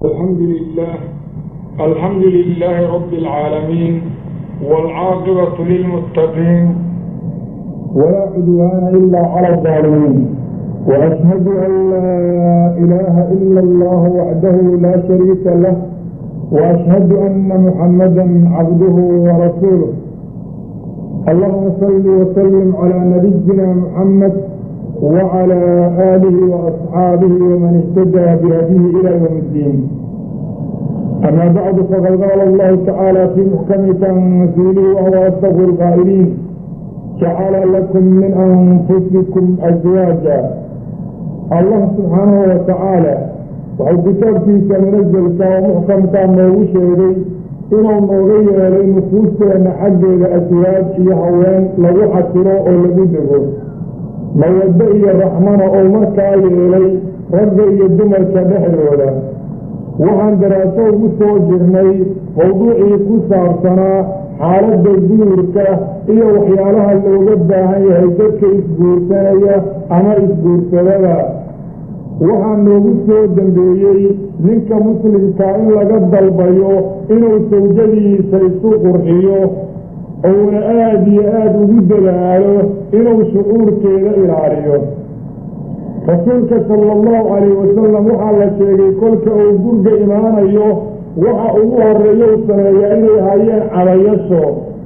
الحمد لله رب العالمين والعاقبة للمتقين ولا عدوان إلا على الظالمين وأشهد أن لا إله إلا الله وحده لا شريك له وأشهد أن محمدا عبده ورسوله. اللهم صل وسلم على نبينا محمد وعلى آله وأصحابه ومن اهتدى بهديه إلى يوم الدين. أما بعد فقد قال الله تعالى في محكم تنزيله وهو أصدق القائلين: جعل لكم من أنفسكم أزواجا. الله سبحانه وتعالى وحو كتابkiisa منزلka oo muxkamka noogu sheegay inuu nooga yeelay nufuusteena xaggeeda aswaaj iyo haween lagu xasiro oo lagu dego, mawado iyo raxmana oo markaa yeelay ragga iyo dumarka dhexdooda. waxaan daraaso ugu soo jirnay mawduucii ku saabsanaa xaaladda guurka iyo waxyaalaha looga baahan yahay dadka isguursanaya ama isguursadada. waxaa noogu soo dambeeyey ninka muslimka in laga dalbayo inuu sawjadiisa isu qurxiyo ouna aada iyo aada ugu dadaalo inuu shucuurkeeda ilaaliyo. rasuulka sala allahu calayhi wasalam waxaa la sheegay kolka uu gurga imaanayo waxa ugu horeeya u sameeyaa inay hayeen cadayasho.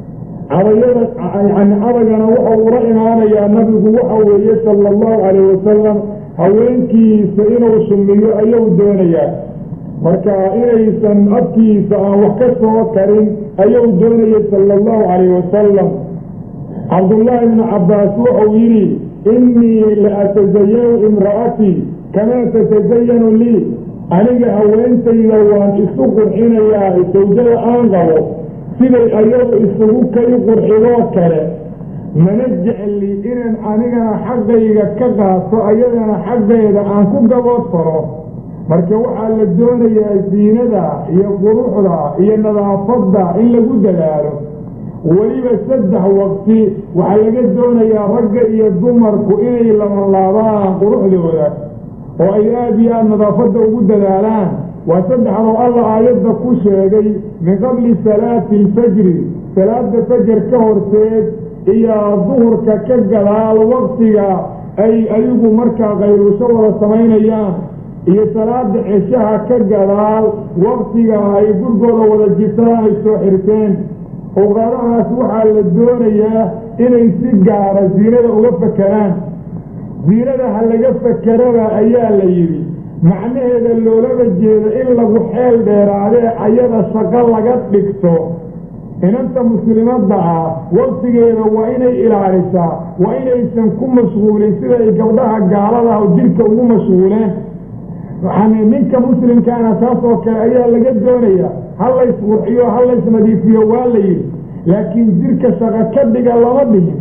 cadagana waxa ula imaanayaa nabigu waxa weeye sala allahu calayhi wasalam haweenkiisa inuu sumiyo ayuu doonayaa, marka inaysan afkiisa aan wax ka soo karin ayuu doonayay sala allahu calayhi wasalam. cabdullaahi ibnu cabbaas wuxuu yidhi: innii la atasayanu imra'atii kamaa tatasayanu lii, aniga haweentayda waan isu qurxinayaa sawjada aan qabo siday ayadu isugu kay qurxidoo kale, mana jecli inaan anigana xaggayga ka qaato ayadana xaggeeda aan ku gabood faro. marka waxaa la doonayaa ziinada iyo quruxda iyo nadaafadda in lagu dadaalo. weliba 3 waqti waxaa laga doonayaa ragga iyo dumarku inay labanlaabaan quruxdooda oo ay aada iyo aada nadaafadda ugu dadaalaan. waa 3 alla aayadda ku sheegay: min qabli salaati alfajri, salaada fajar ka horteed iyo duhurka ka gadaal waqtiga ay ayagu markaa qayluusho wada samaynayaan, iyo salaada ceshaha ka gadaal waqtiga ay gurgooda wada jirtaan ay soo xirteen. oqaadahaas waxaa la doonayaa inay si gaara ziinada uga fakeraan. ziinada ha laga fakerada ayaa la yidhi, macnaheeda loolama jeeda in lagu xeel dheeraadee ayada shaqo laga dhigto. inanta muslimadda ah waqtigeeda waa inay ilaalisaa, waa inaysan ku mashquulin sida ay gabdhaha gaaladaha jirka ugu mashquuleen. ninka muslimkaana taas oo kale ayaa laga doonayaa. ha lays qurxiyo ha lays nadiifiyo waa la yidhi, laakiin jirka shaqo ka dhiga lama dhihin.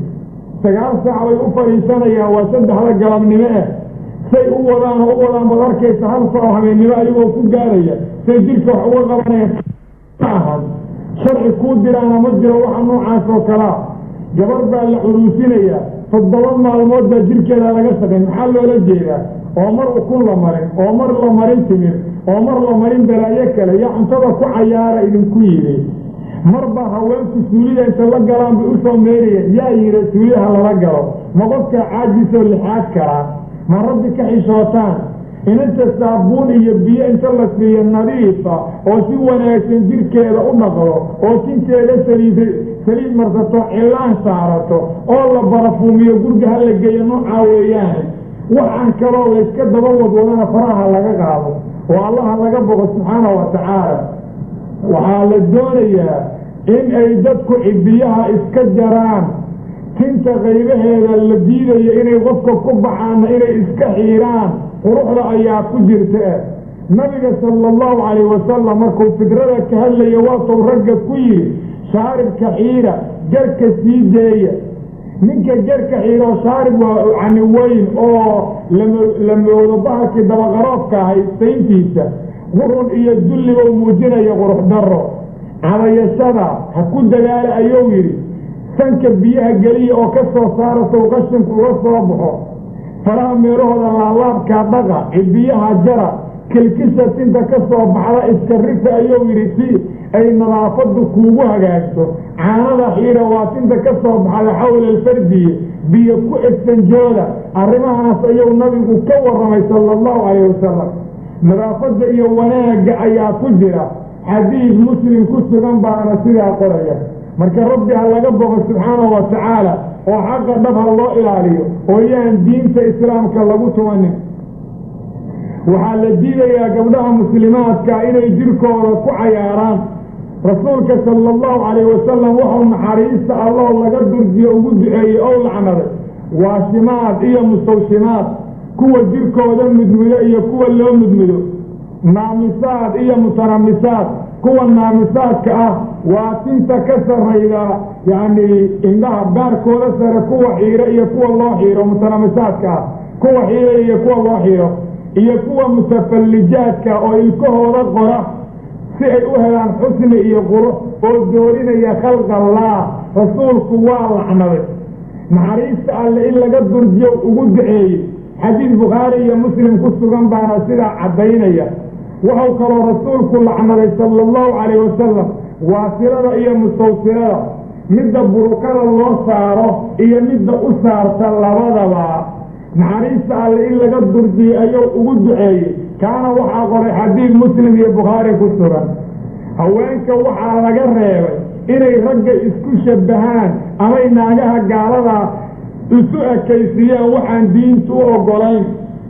9 saac bay u fadhiisanayaan, waa 3 galabnimo ah. say u wadaan baad arkaysa 1 saac habeennimo ayagoo ku gaaraya say jirka wax uga qabanayaan. sharci kuu diraana ma jiro waxa noocaas oo kalea. gabar baa la curuusinayaa, 7 maalmood baa jirkeeda laga shaqayn. maxaa loola jeedaa? oo mar ukun la marin, oo mar la marin timir, oo mar la marin balaayo kale iyo cuntada ku cayaara idinku yidhi. marba haweenku suulida inta la galaan bay u soo meerayeen. yaa yidhi suuliyaha lala galo? ma qofka caajisoo lixaad karaa? ma rabbi ka xishootaan? inanta saabuun iyo biyo inta la siiyo nadiifa oo si wanaagsan jirkeeda u dhaqdo oo tinteeda saliid marsato, cilaan saarato oo la barafuumiyo gurga ha la geeyo noocaa weeyaane. waxaan kaloo layska daba wadwadana faraha laga qaado oo allaha laga boqo subxaana wa tacaala. waxaa la doonayaa in ay dadku cidiyaha iska jaraan, tinta qaybaheeda la diidayo inay qofka ku baxaanna inay iska xiiraan. quruxda ayaa ku jirta. nabiga sala allahu calayhi wasalam markuu fidrada ka hadlaya waatuu ragga ku yidhi: shaaribka xiira, garka sii deeya. ninka garka xiiro shaarib waa weyn oo la moodo bahalkii dabaqaroofka ahay sayntiisa, qurun iyo dulliga u muujinaya qurux darro. cadayashada ha ku dadaala ayuu yidhi. sanka biyaha geliya oo ka soo saaratou qashinku uga soo baxo. faraha meelahooda laalaabkaa dhaqa, cidiyaha jara, kilkisha tinta ka soo baxda iska rifa ayuu yidhi si ay nadaafaddu kuugu hagaagto. caanada xiira waa tinta ka soo baxda xawla alfardiye biyo ku egsanjooda. arrimahaas ayuu nabigu ka warramay sala allahu calayhi wasalam. nadaafadda iyo wanaagga ayaa ku jira xadiid muslim ku sugan baana sidaa qoraya. marka rabbi ha laga boqo subxaanahu wa tacaala oo xaqa dhab ha loo ilaaliyo oo yaan diinta islaamka lagu tumanin. waxaa la diidayaa gabdhaha muslimaadka inay jirkooda ku cayaaraan. rasuulka sala allahu calayhi wasalam wuxuu naxariista alloo laga durjiyo ugu duceeyey ow lacnaday waashimaad iyo mustawshimaad, kuwa jirkooda mudmido iyo kuwa loo mudmido, naamisaad iyo mutanamisaad. kuwa naamisaadka ah waa tinta ka sarrayda yacni indhaha baarkooda sare kuwa xiiro iyo kuwa loo xiiro mutanamisaadka ah, kuwa xiira iyo kuwa loo xiiro, iyo kuwa mutafallijaadka oo ilkahooda qora si ay u helaan xusni iyo qurux oo doorinaya khalqallah. rasuulku waa lacnaday. naxariista alle in laga durjiyo ugu duceeyey. xadiid bukhaari iyo muslim ku sugan baana sidaa caddaynaya. wuxuu kaloo rasuulku lacnaday sala allahu calayhi wasalam waasilada iyo mustawsilada, midda burukada loo saaro iyo midda u saarta labadaba. naxariista alle in laga durjiyey ayuu ugu duceeyey. kaana waxaa qoray xadiid muslim iyo bukhaari ku sugan. haweenka waxaa laga reebay inay ragga isku shabbahaan amay naagaha gaalada isu ekaysiyaan waxaan diintu u oggolayn.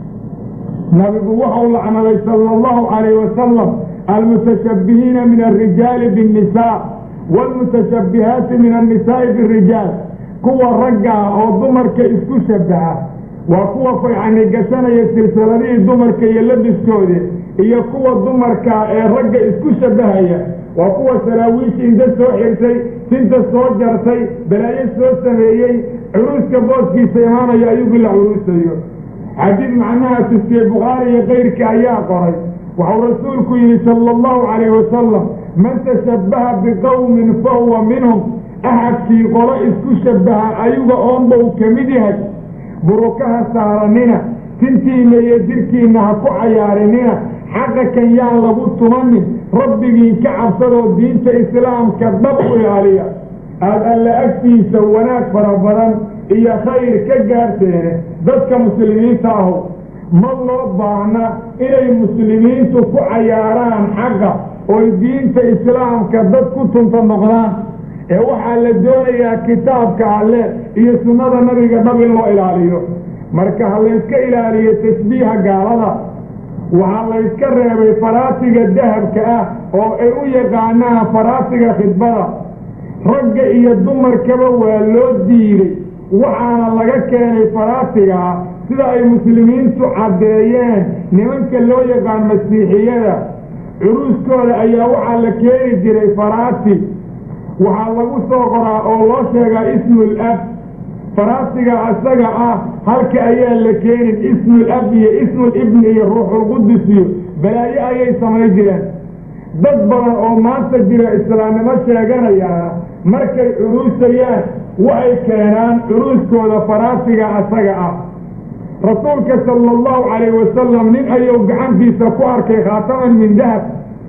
nabigu wuxuu lacnaday sala allahu calayhi wasalam almutashabbihiina min alrijaali biannisaa waalmutashabbihaati min annisaa'i bialrijaal. kuwa raggaa oo dumarka isku shabbaha waa kuwa yacni gashanaya silsiladihii dumarka iyo labiskoodii, iyo kuwa dumarka ee ragga isku shabbahaya waa kuwa saraawiisha inta soo xirtay, tinta soo jartay, balaayo soo sameeyey, curuuska booskiisa imaanaya ayugu la curuusayo. xadiid macnaha tusiyey bukhaari iyo kayrka ayaa qoray. waxuu rasuulku yidhi sala allahu calayhi wasalam man tashabbaha biqowmin fahuwa minhum. axadkii qolo isku shabbaha ayuga oonba uu ka mid yahay. burukaha saaranina, tintiinna iyo jirkiinna ha ku cayaarinina, xaqa kan yaan lagu tumanin, rabbigiin ka cabsadoo diinta islaamka dhab u ilaaliya. aad alla agtiisa wanaag fara badan iyo khayr ka gaarteene. dadka muslimiinta ahu ma loo baahna inay muslimiintu ku cayaaraan xaqa oy diinta islaamka dad ku tunta noqdaan, ee waxaa la doonayaa kitaabka alle iyo sunnada nabiga dhab in loo ilaaliyo. marka ha layska ilaaliyo tashbiiha gaalada. waxaa layska reebay faraatiga dahabka ah oo ay u yaqaanaan faraatiga khidbada. ragga iyo dumarkaba waa loo diiday, waxaana laga keenay faraatigaa sida ay muslimiintu caddeeyeen. nimanka loo yaqaan masiixiyada curuuskooda ayaa waxaa la keeni jiray faraati. waxaa lagu soo qoraa oo loo sheegaa ismul ab. faraatiga isaga ah halka ayaa la keenin ismul ab iyo ismul ibni iyo ruuxulqudus iyo balaayo ayay samayn jireen. dad badan oo maanta jira islaamnimo sheeganayaana markay curuusayaan waxay keenaan curuuskooda faraatiga isaga ah. rasuulka sala allahu calayhi wasalam nin ayuu gacantiisa ku arkay khaataman min dahab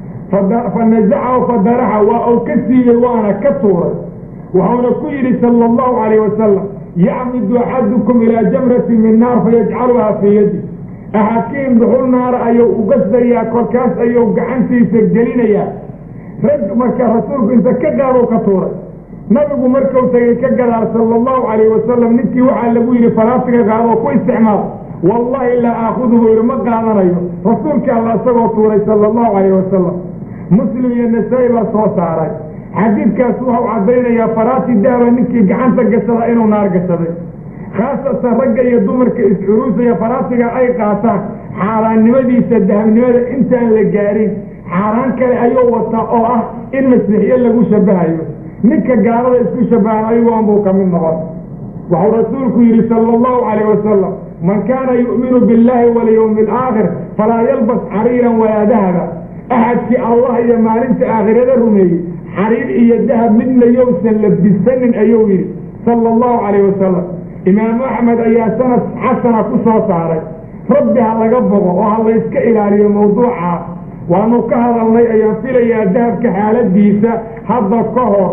fa nasacahu fadaraxa waa uu ka siiyey waana ka tuuray. wuxuuna ku yidhi sala allahu calayhi wasalam yacmidu axadukum ilaa jamratin min naar fayajcaluhaa fii yadi. axadkiin dhuxul naara ayuu ugasdayaa, korkaas ayuu gacantiisa gelinayaa. rag marka rasuulku inta ka qaadou ka tuuray. nabigu markuu tagay ka gadaal sala allahu calayhi wasalam ninkii waxaa lagu yidhi faraatiga qaadoo ku isticmaal. wallaahi laa aakudu buu yidhi ma qaadanayo. rasuulka alla isagoo tuuray sala allahu calayhi wasalam. muslim iyo nasaa-i baa soo saaray. xadiidkaas wuxuu caddaynayaa faraati dahaba ninkii gacanta gasada inuu naar gasaday. khaasatan ragga iyo dumarka iscuruusaya faraatiga ay qaataan xaaraannimadiisa dahabnimada intaan la gaarin xaaraan kale ayuu wataa oo ah in masiixiye lagu shabahayo. ninka gaalada isku shabahan ayugoon buu ka mid noqon. wuxuu rasuulku yidhi sala allahu calayh wasalam man kaana yu'minu billahi walyawmi alaakhir falaa yalbas xariiran walaa dahaba. axadkii allah iyo maalinta aakhirada rumeeyey xariir iyo dahab midna yowsan labisanin ayuu yidhi sala allahu calayh wasalam. imaamu axmed ayaa sanad xasana ku soo saaray. rabbi ha laga boqo oo ha layska ilaaliyo mawduuca waanu ka hadalnay ayaan filayaa dahabka xaaladiisa hadda ka hor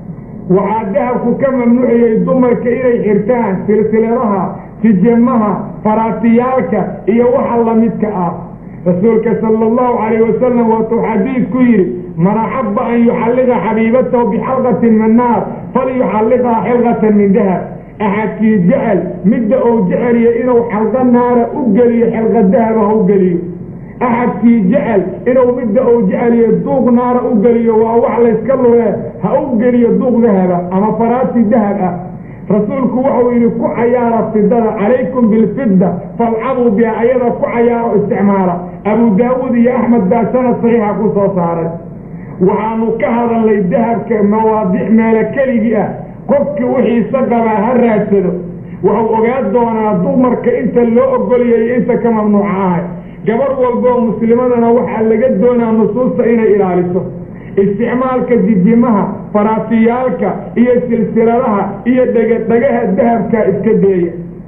waxaa dahabku ka mamnuuciyey dumarka inay xirtaan silsiladaha sijemaha faraatiyaalka iyo waxa lamidka ah rasuulka sala allahu calayh wasalam waatuu xadiid ku yidhi man axabba an yuxalliqa xabiibatahu bixalqatin min naar falyuxalliqhaa xilqatan min dahab axadkii jecel midda uu jeceliyo inuu xalqa naara u geliyo xilqa dahaba ha u geliyo axadkii jecel inuu midda uu jeceliyo duuq naara u geliyo waa wax layska lugee ha u geliyo duuq dahaba ama faraati dahab ah rasuulku wuxuu yidhi ku cayaara fidada calaykum bilfidda falcabuu biha ayada ku cayaaro isticmaala abu daawuud iyo axmed baa sanad saxiixa ku soo saaray waxaanu ka hadalnay dahabka mawaadiic meelo keligii ah qofkii wixiisa qabaa ha raadsado wuxuu ogaan doonaa dumarka inta loo ogolyayo inta ka mamnuuca ahay gabar walboo muslimadana waxaa laga doonaa nusuusta inay ilaaliso isticmaalka jijimaha faraatiyaalka iyo silsiladaha iyo dhegdhegaha dahabka iska deeya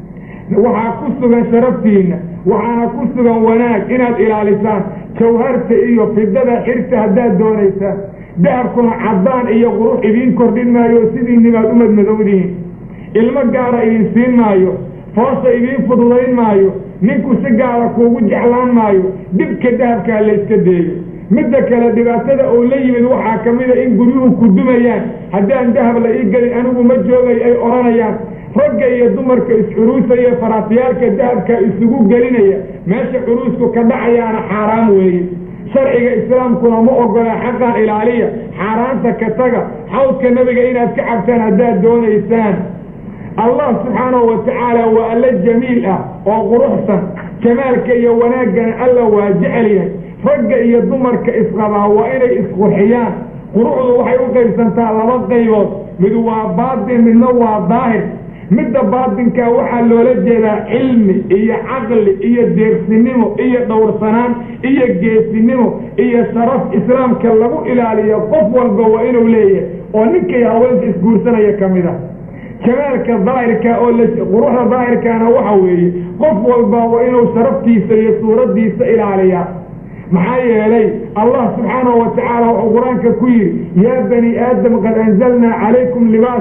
waxaa ku sugan sharaftiinna waxaana ku sugan wanaag inaad ilaalisaan jawharta iyo fidada xirta haddaad doonaysaan dahabkuna caddaan iyo qurux idiin kordhin maayo sidiinibaad u madmadowdihiin ilmo gaara idin siin maayo foosha idiin fududayn maayo ninku si gaara kuugu jeclaan maayo dhibka dahabkaa layska deeyo midda kale dhibaatada oo la yimid waxaa ka mida in guryuhu ku dumayaan haddaan dahab la ii gelin anigu ma joogay ay odhanayaan ragga iyo dumarka is-curuusaya faraatiyaalka dahabka isugu gelinaya meesha curuusku ka dhacayaana xaaraan weeye sharciga islaamkuna ma ogola xaqaan ilaaliya xaaraanta ka taga xawdka nebiga inaad ka cabtaan haddaad doonaysaan allah subxaanahu watacaala waa alla jamiil ah oo quruxsan jamaalka iyo wanaaggana alla waa jecel yahay ragga iyo dumarka isqabaa waa inay isqurxiyaan quruxdu waxay u qaybsantaa laba qaybood mid waa baatin midna waa daahir midda baatinkaa waxaa loola jeedaa cilmi iyo caqli iyo deeqsinimo iyo dhowrsanaan iyo geesinimo iyo sharaf islaamka lagu ilaaliyo qof walba waa inuu leeyahay oo ninkay haweenka isguursanaya ka mid ah jamaalka daahirka oo quruxda daahirkaana waxa weeye qof walba waa inuu sharaftiisa iyo suuraddiisa ilaaliyaa maxaa yeelay allah subxaanahu watacaala wuxuu qur-aanka ku yidhi yaa bani aadam qad anzalnaa calaykum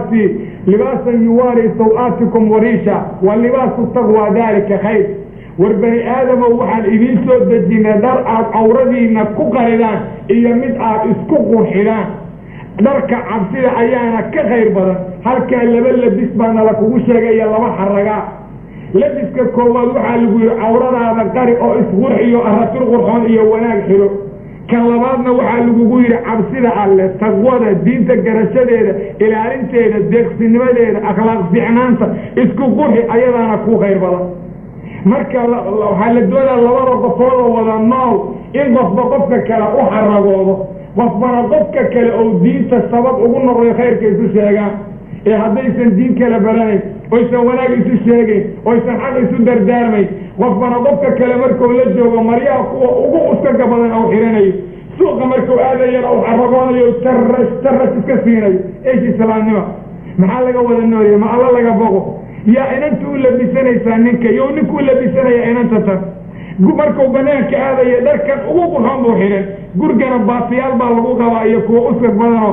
libaasan yuwaari saw-aatikum wariisha wa libaasu taqwa daalika khayr war bani aadamow waxaan idiin soo dejinay dhar aad cawradiina ku qaridaan iyo mid aad isku qurxidaan dharka cabsida ayaana ka khayr badan halkaa laba labis baana la kugu sheegaya laba xaragaa labiska koowaad waxaa lagu yidhi cawradaada qari oo isqurxiyo aratul qurxoon iyo wanaag xilo kan labaadna waxaa lagugu yidhi cabsida alle taqwada diinta garashadeeda ilaalinteeda deeqsinimadeeda akhlaaq fiicnaanta isku qurxi ayadaana ku khayr badan marka waxaa la doodaa labada qofood oo wada nool in qofba qofka kale u xaragoodo qofbana qofka kale oo diinta sabab ugu noqday khayrka isu sheegaan ee haddaysan diin kala baranayn oysan wanaag isu sheegayn oysan xaq isu dardaarmayn qofbana qofka kale markuu la joogo maryaha kuwa ugu uskaga badan au xiranayo suuqa markuu aadayana u xaragoonayo taras iska siinayo eesh islaamnima maxaa laga wada noolaya ma alla laga boqo yaa inanta u labisanaysaa ninka iyo ninkuu labisanaya inanta tan markuu banaanka aadaya dharkan ugu qurxoon buu xidhan gurigana baatiyaal baa lagu qabaa iyo kuwa uskag badanoo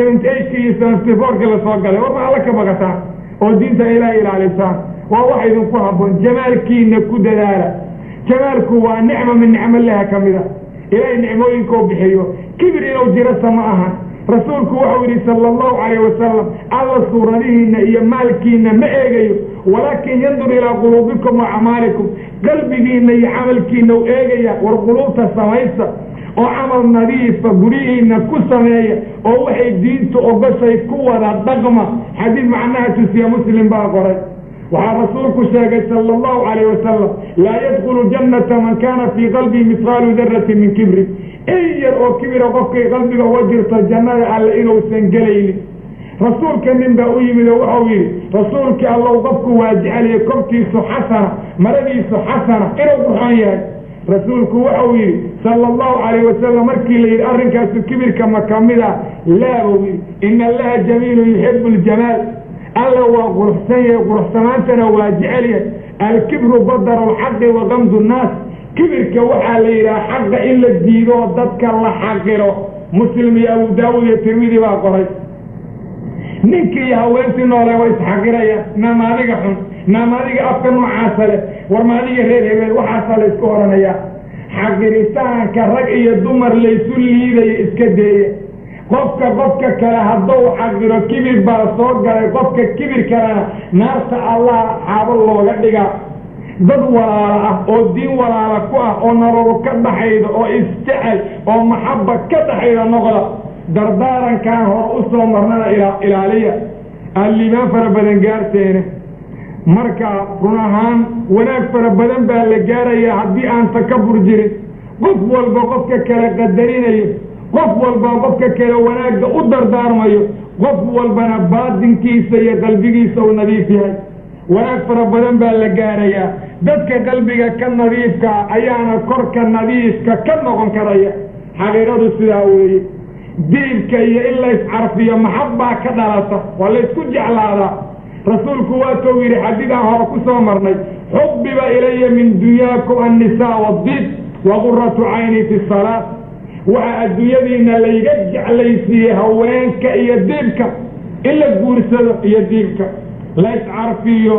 78 iyo 74 lasoo galay war ma alla ka baqataan oo diinta ilaahay ilaalisaan waa wax idinku habboon jamaalkiina ku dadaala jamaalku waa nicmo min nicmolaha ka mid a ilaahay nicmooyinkoo bixiyo kibir inuu jirasa ma ahan rasuulku wuxuu yidhi sala allahu calayh wasalam alla suuradihiinna iyo maalkiina ma eegayo walaakin yandur ilaa quluubikum wa acmaalikum qalbigiinna iyo camalkiina u eegaya war quluubta samaysta oo camal nadiifa guryihiina ku sameeya oo waxay diintu ogashay ku wada dhaqma xadiid macnaha tusiya muslim baa qoray waxaa rasuulku sheegay sala allahu calayh wasalam laa yadkhulu jannata man kaana fii qalbii mithqaalu darratin min kibri in yar oo kibira qofkay qalbiga uga jirto jannada alle inuusan gelaynin rasuulka nin baa u yimid oo wuxuu yidhi rasuulkii allow qofku waa jeceliye kobkiisu xasana maradiisu xasana inuu qurxoon yahay rasuulku wuxuu yidhi sala allahu calayh wasalam markii la yidhi arrinkaasu kibirka ma ka mid a laa buu yidhi ina allaha jamiilun yuxibu ljamaal alla waa quruxsan yahay quruxsanaantana waa jecel yahay alkibru badaru lxaqi wa gamdu nnaas kibirka waxaa la yidhaha xaqa in la diido dadka la xaqiro muslim iyo abu daawud iyo tirmidi baa qoray ninkii iyo haweentii noole way isxaqirayaan naamaadiga xun naamaadiga afka noocaasa leh war maadiga reer hebeel waxaasaa la isku oranayaa xaqiritaanka rag iyo dumar laysu liidayo iska deeya qofka kale hadduu xaqiro kibir baa soo galay qofka kibir kalena naarta allah xaabo looga dhigaa dad walaala ah oo diin walaala ku ah oo nolol ka dhaxayda oo isjecel oo maxabba ka dhaxayda noqda dardaarankan hor u soo marnada ilaaliya alliibaan fara badan gaarteene marka run ahaan wanaag fara badan baa la gaarayaa haddii aan takabur jirin qof walba qofka kale qadarinayo qof walba qofka kale wanaagga u dardaarmayo qof walbana baadinkiisa iyo qalbigiisa uu nadiif yahay wanaag fara badan baa la gaarayaa dadka qalbiga ka nadiifkaa ayaana korka nadiifka ka noqon karaya xaqiiqadu sidaa weeye diibka iyo in la iscarfiyo maxabbaa ka dhalata waa la isku jeclaadaa rasuulku waatuu yidhi xadiidaan hore ku soo marnay xubbiba ilaya min dunyaakum annisaa waadiib wa quratu cayni fi salaa waxaa adduunyadiina layga jeclaysiiyey haweenka iyo diibka in la guursado iyo diibka la iscarfiyo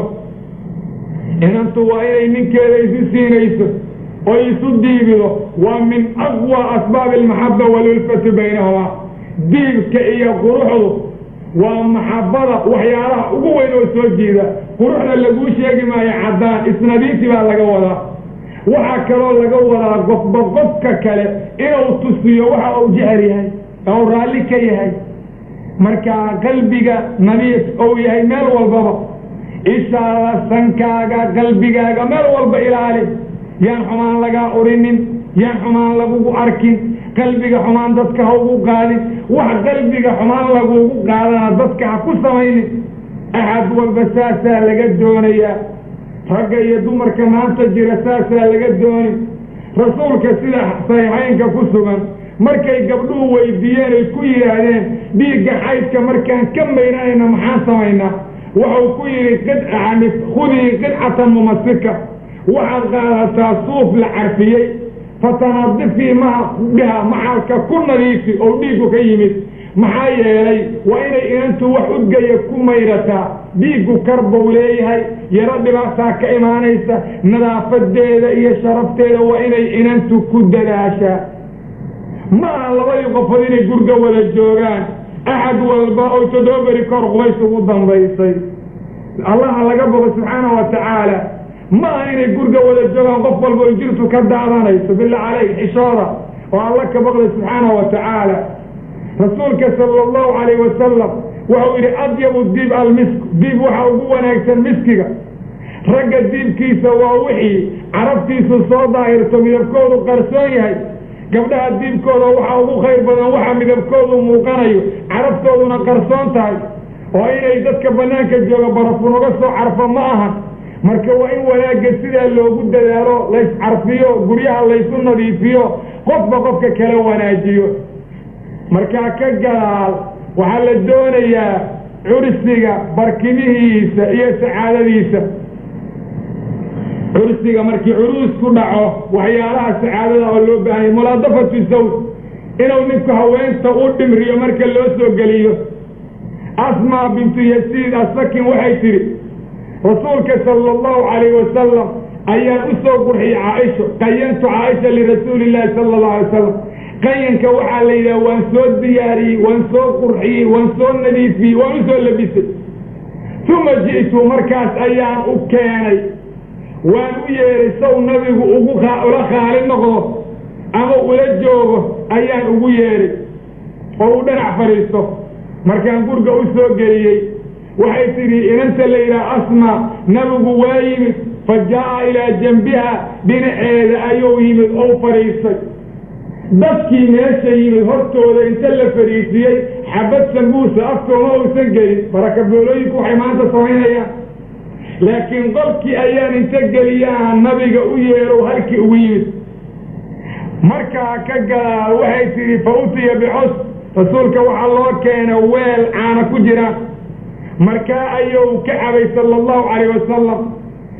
inantu waa inay ninkeeda isu siinayso oo isu diibido waa min aqwa asbaabi almaxaba walulfati baynahumaa diibka iyo quruxdu waa maxabada waxyaalaha ugu weyn oo soo jiida quruxda laguu sheegi maayo caddaan isnadiisi baa laga wadaa waxaa kaloo laga wadaa qofba qofka kale inuu tusiyo waxa uu jecel yahay oo raalli ka yahay markaa qalbiga nadiif ou yahay meel walbaba ishaada sankaaga qalbigaaga meel walba ilaali yaan xumaan lagaa urinin yaan xumaan lagugu arkin qalbiga xumaan dadka ha ugu qaadin wax qalbiga xumaan lagugu qaadana dadka ha ku samaynin axad walba saasaa laga doonayaa ragga iyo dumarka maanta jira saasaa laga dooni rasuulka sida saxiixaynka ku sugan markay gabdhuhu weydiiyeen ay ku yidhaahdeen dhiigga xaydka markaan ka maynanayna maxaan samaynaa wuxuu ku yidhi khudii qidcatan mumasika waxaad qaadataa suuf la carfiyey fatanadifii biha maxalka ku nadiifi oo dhiiggu ka yimid maxaa yeelay waa inay inantu wax udgaya ku mayrataa dhiiggu karbou leeyahay yaro dhibaataa ka imaanaysa nadaafadeeda iyo sharafteeda waa inay inantu ku dadaashaa ma aha labadii qofood inay gurga wada joogaan axad walba oo 7 beri kor qubays ugu dambaysay allaha laga boqo subxaana wa tacaala ma aha inay gurga wada joogaan qof walba oo jirtu ka daadanayso billah caleyk xishooda oo alla ka boqda subxaana wa tacaala rasuulka sala allahu calayh wasalam wuxuu yidhi adyabu diib almisk diib waxa ugu wanaagsan miskiga ragga diibkiisa waa wixii carabtiisu soo daahirto midabkoodu qarsoon yahay gabdhaha diibkooda waxaa ugu khayr badan waxa midabkoodu muuqanayo carabtooduna qarsoon tahay oo inay dadka bannaanka jooga barafu naga soo carfo ma aha marka waa in wanaagga sidaa loogu dadaalo layscarfiyo guryaha laysu nadiifiyo qofba qofka kala wanaajiyo markaa ka gadaal waxaa la doonayaa cursiga barkimihiisa iyo sacaadadiisa cursiga markii curuus ku dhaco waxyaalaha sacaadada oo loo baahanya mulaadafatu zawj inuu ninku haweenta u dhimriyo marka loo soo geliyo asmaa bintu yasiid asakin waxay tidhi rasuulka sala allahu calayh wasalam ayaan u soo qurxiyey caaisho qayantu caaisha lirasuuli illaahi sala allahu alay wasalam qayanka waxaa la yidhaha waan soo diyaariyey waan soo qurxiyey waan soo nadiifiyey waan u soo labisay uma ji'tu markaas ayaan u keenay waan u yeeray sow nabigu ula khaali noqdo ama ula joogo ayaan ugu yeeray oo u dhanac fadhiisto markaan gurga u soo geliyey waxay tidhi inanta la yidhaha asmaa nabigu waa yimid fa jaa'a ilaa janbiha dhinaceeda ayuu yimid oo fadhiistay dadkii meesha yimid hortooda inta la fadhiisiyey xabad sambuusa afkooma uusan gelin barakaboolooyinku waxay maanta samaynayaan laakiin qolkii ayaan inta geliyaa nabiga u yeerow halkii ugu yimid markaa ka gadaal waxay tidhi fa utiya bicus rasuulka waxaa loo keena weel caana ku jiraan markaa ayuu ka cabay sala allahu calayh wasalam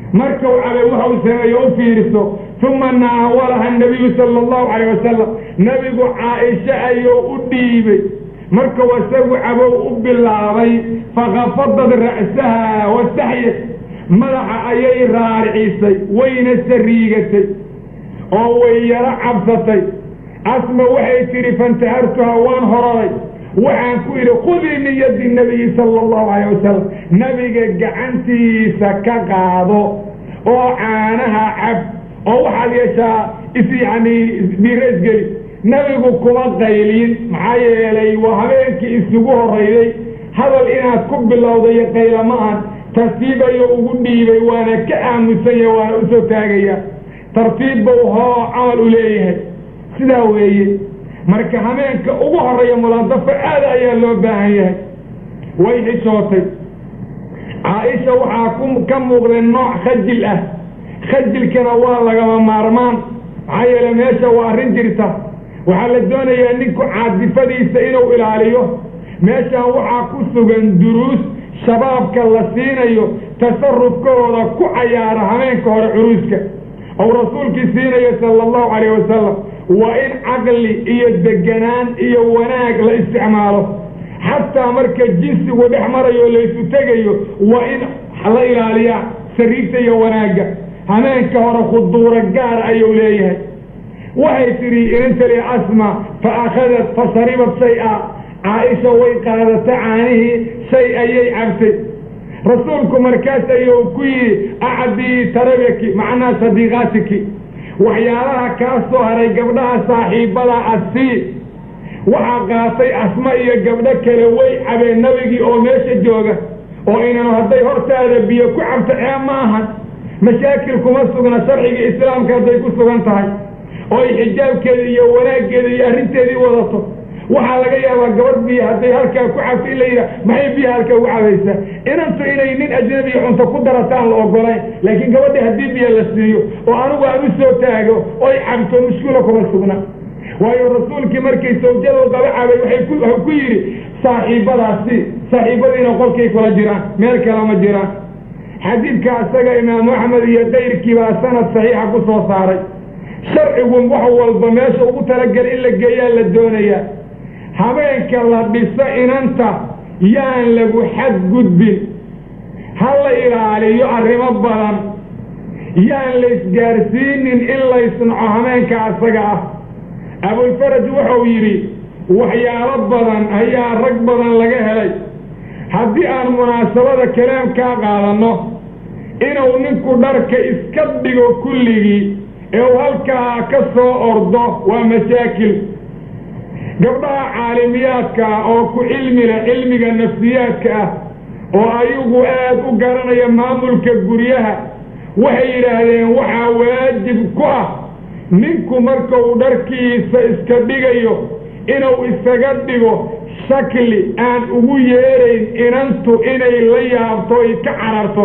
markuu cabay wuxuu sameeyo u fiiriso uma naawalaha nabiyu sala allahu calayh wasalam nabigu caaisha ayuu u dhiibay markuu isagu cabow u bilaabay fakafadad ra'saha wastaxyat madaxa ayay raaricisay wayna sariigatay oo way yaro cabsatay asma waxay tidhi fantahartuha waan hororay waxaan ku idhi khudii min yadi nabiyi sala allahu calayh wasalam nabiga gacantiisa ka qaado oo caanaha cab oo waxaad yeeshaa yani dhiiraysgeli nabigu kuma qaylin maxaa yeelay waa habeenkii isugu horrayday hadal inaad ku bilowdayo qayla ma ahan tartiib ayuu ugu dhiibay waana ka aamusanya waana u soo taagaya tartiib buu hoo camal u leeyahay sidaa weeye marka habeenka ugu horreeya mulaadafo aada ayaa loo baahan yahay way xishootay caaisha waxaa ka muuqday nooc khajil ah khajilkana waa lagama maarmaan maxaa yeele meesha waa arrin jirta waxaa la doonayaa ninku caadifadiisa inuu ilaaliyo meeshaan waxaa ku sugan duruus shabaabka la siinayo tasarufkooda ku cayaara habeenka hore curuuska ou rasuulkii siinayo sala allahu calayh wasalam waa in caqli iyo deganaan iyo wanaag la isticmaalo xataa marka jinsigu dhex marayo laysu tegayo waa in la ilaaliyaa sariigta iyo wanaagga habeenka hore khuduuro gaar ayuu leeyahay waxay tidhi inantali asma fa akhadat fa sharibat shay-a caaisha way qaadata caanihii shay ayay cabtay rasuulku markaas ayuu ku yidhi acdii tarabaki macnaa sadiiqaatiki waxyaalaha kaa soo haray gabdhaha saaxiibada asii waxaa qaatay asma iyo gabdho kale way cabeen nabigii oo meesha jooga oo inanu hadday hortaada biyo ku cabto ma ahan mashaakil kuma sugna sharciga islaamka hadday ku sugan tahay oo ay xijaabkeeda iyo wanaaggeeda iyo arrinteedii wadato waxaa laga yaabaa gabadh biyo hadday halkaa ku cabto in la yidhaha maxay biyo halkaa ugu cabaysaa inantu inay nin ajnabiya cunto ku darataan la ogolayn laakiin gabadhii haddii biyo la siiyo oo anigu aan u soo taago oy cabto mushkula kuma sugna waayo rasuulkii markay sawjadu qaba cabay waxuu ku yidhi saaxiibadiina qolkay kula jiraan meel kale ma jiraan xadiidka isaga imaamu axmed iyo kayrkii baa sanad saxiixa ku soo saaray sharcigu wax walba meesha ugu talagala in la geeyaa la doonayaa habeenka la dhiso inanta yaan lagu xadgudbin ha la ilaaliyo arrimo badan yaan la isgaarsiinin in laysnaco habeenka asaga ah abulfaraj wuxuu yidhi waxyaalo badan ayaa rag badan laga helay haddii aan munaasabada kalaamkaa qaadanno inuu ninku dharka iska dhigo kulligii ee uu halkaa ka soo ordo waa mashaakil gabdhaha caalimiyaadka ah oo ku cilmi leh cilmiga nafsiyaadka ah oo ayagu aad u garanaya maamulka guryaha waxay yidhaahdeen waxaa waajib ku ah ninku markuu dharkiisa iska dhigayo inuu isaga dhigo shakli aan ugu yeerayn inantu inay la yaabto ay ka cararto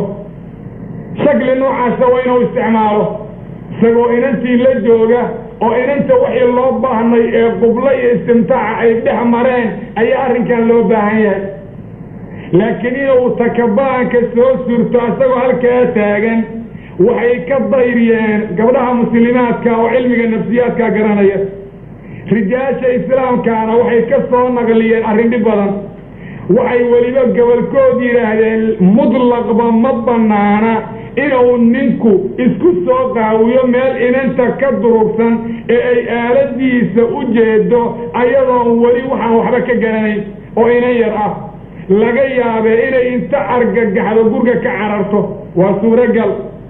shakli noocaasa waa inuu isticmaalo isagoo inantii la jooga oo inanta wixii loo baahnay ee qublo iyo istimtaaca ay dhex mareen ayaa arrinkan loo baahan yahay laakiin inuu takabaanka soo surto isagoo halkaa taagan waxay ka dayriyeen gabdhaha muslimaadka oo cilmiga nafsiyaadka garanaya rijaasha islaamkaana waxay ka soo naqliyeen arrin dhib badan waxay weliba gobolkood yidhaahdeen mutlaqba ma bannaana inuu ninku isku soo qaawiyo meel inanta ka durugsan ee ay aaladiisa u jeedo ayadoon weli waxaan waxba ka garanayn oo inan yar ah laga yaabee inay inta argagaxdo gurga ka cararto waa suuragal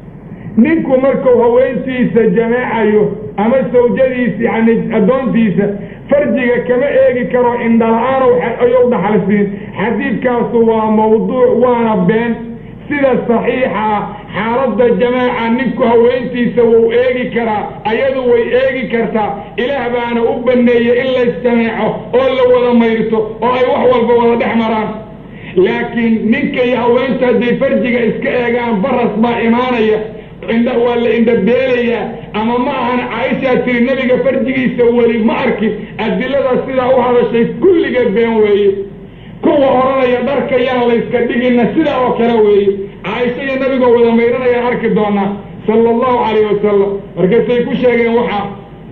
ninku markuu haweentiisa jamaacayo ama sawjadiisa yani addoontiisa farjiga kama eegi karo indhala-aan ayuu dhaxalsiin xadiidkaasu waa mawduuc waana been sida saxiixa xaaladda jamaaca ninku haweentiisa wuu eegi karaa ayadu way eegi kartaa ilaah baana u banneeyey in laysjameeco oo la wada mayrto oo ay wax walba wada dhex maraan laakiin ninka iyo haweenta hadday farjiga iska eegaan baras baa imaanaya waa la indhabeelayaa ama ma ahan caaishaa tiri nebiga farjigiisa weli ma arkin adilada sidaa u hadashay kulliga been weeye kuwa odhanaya dharka yaan layska dhigina sidaa oo kale weeye caaisha iyo nabigoo wada mayranayaan arki doonaa sala allahu calayh wasalam markaasay ku sheegeen waxaa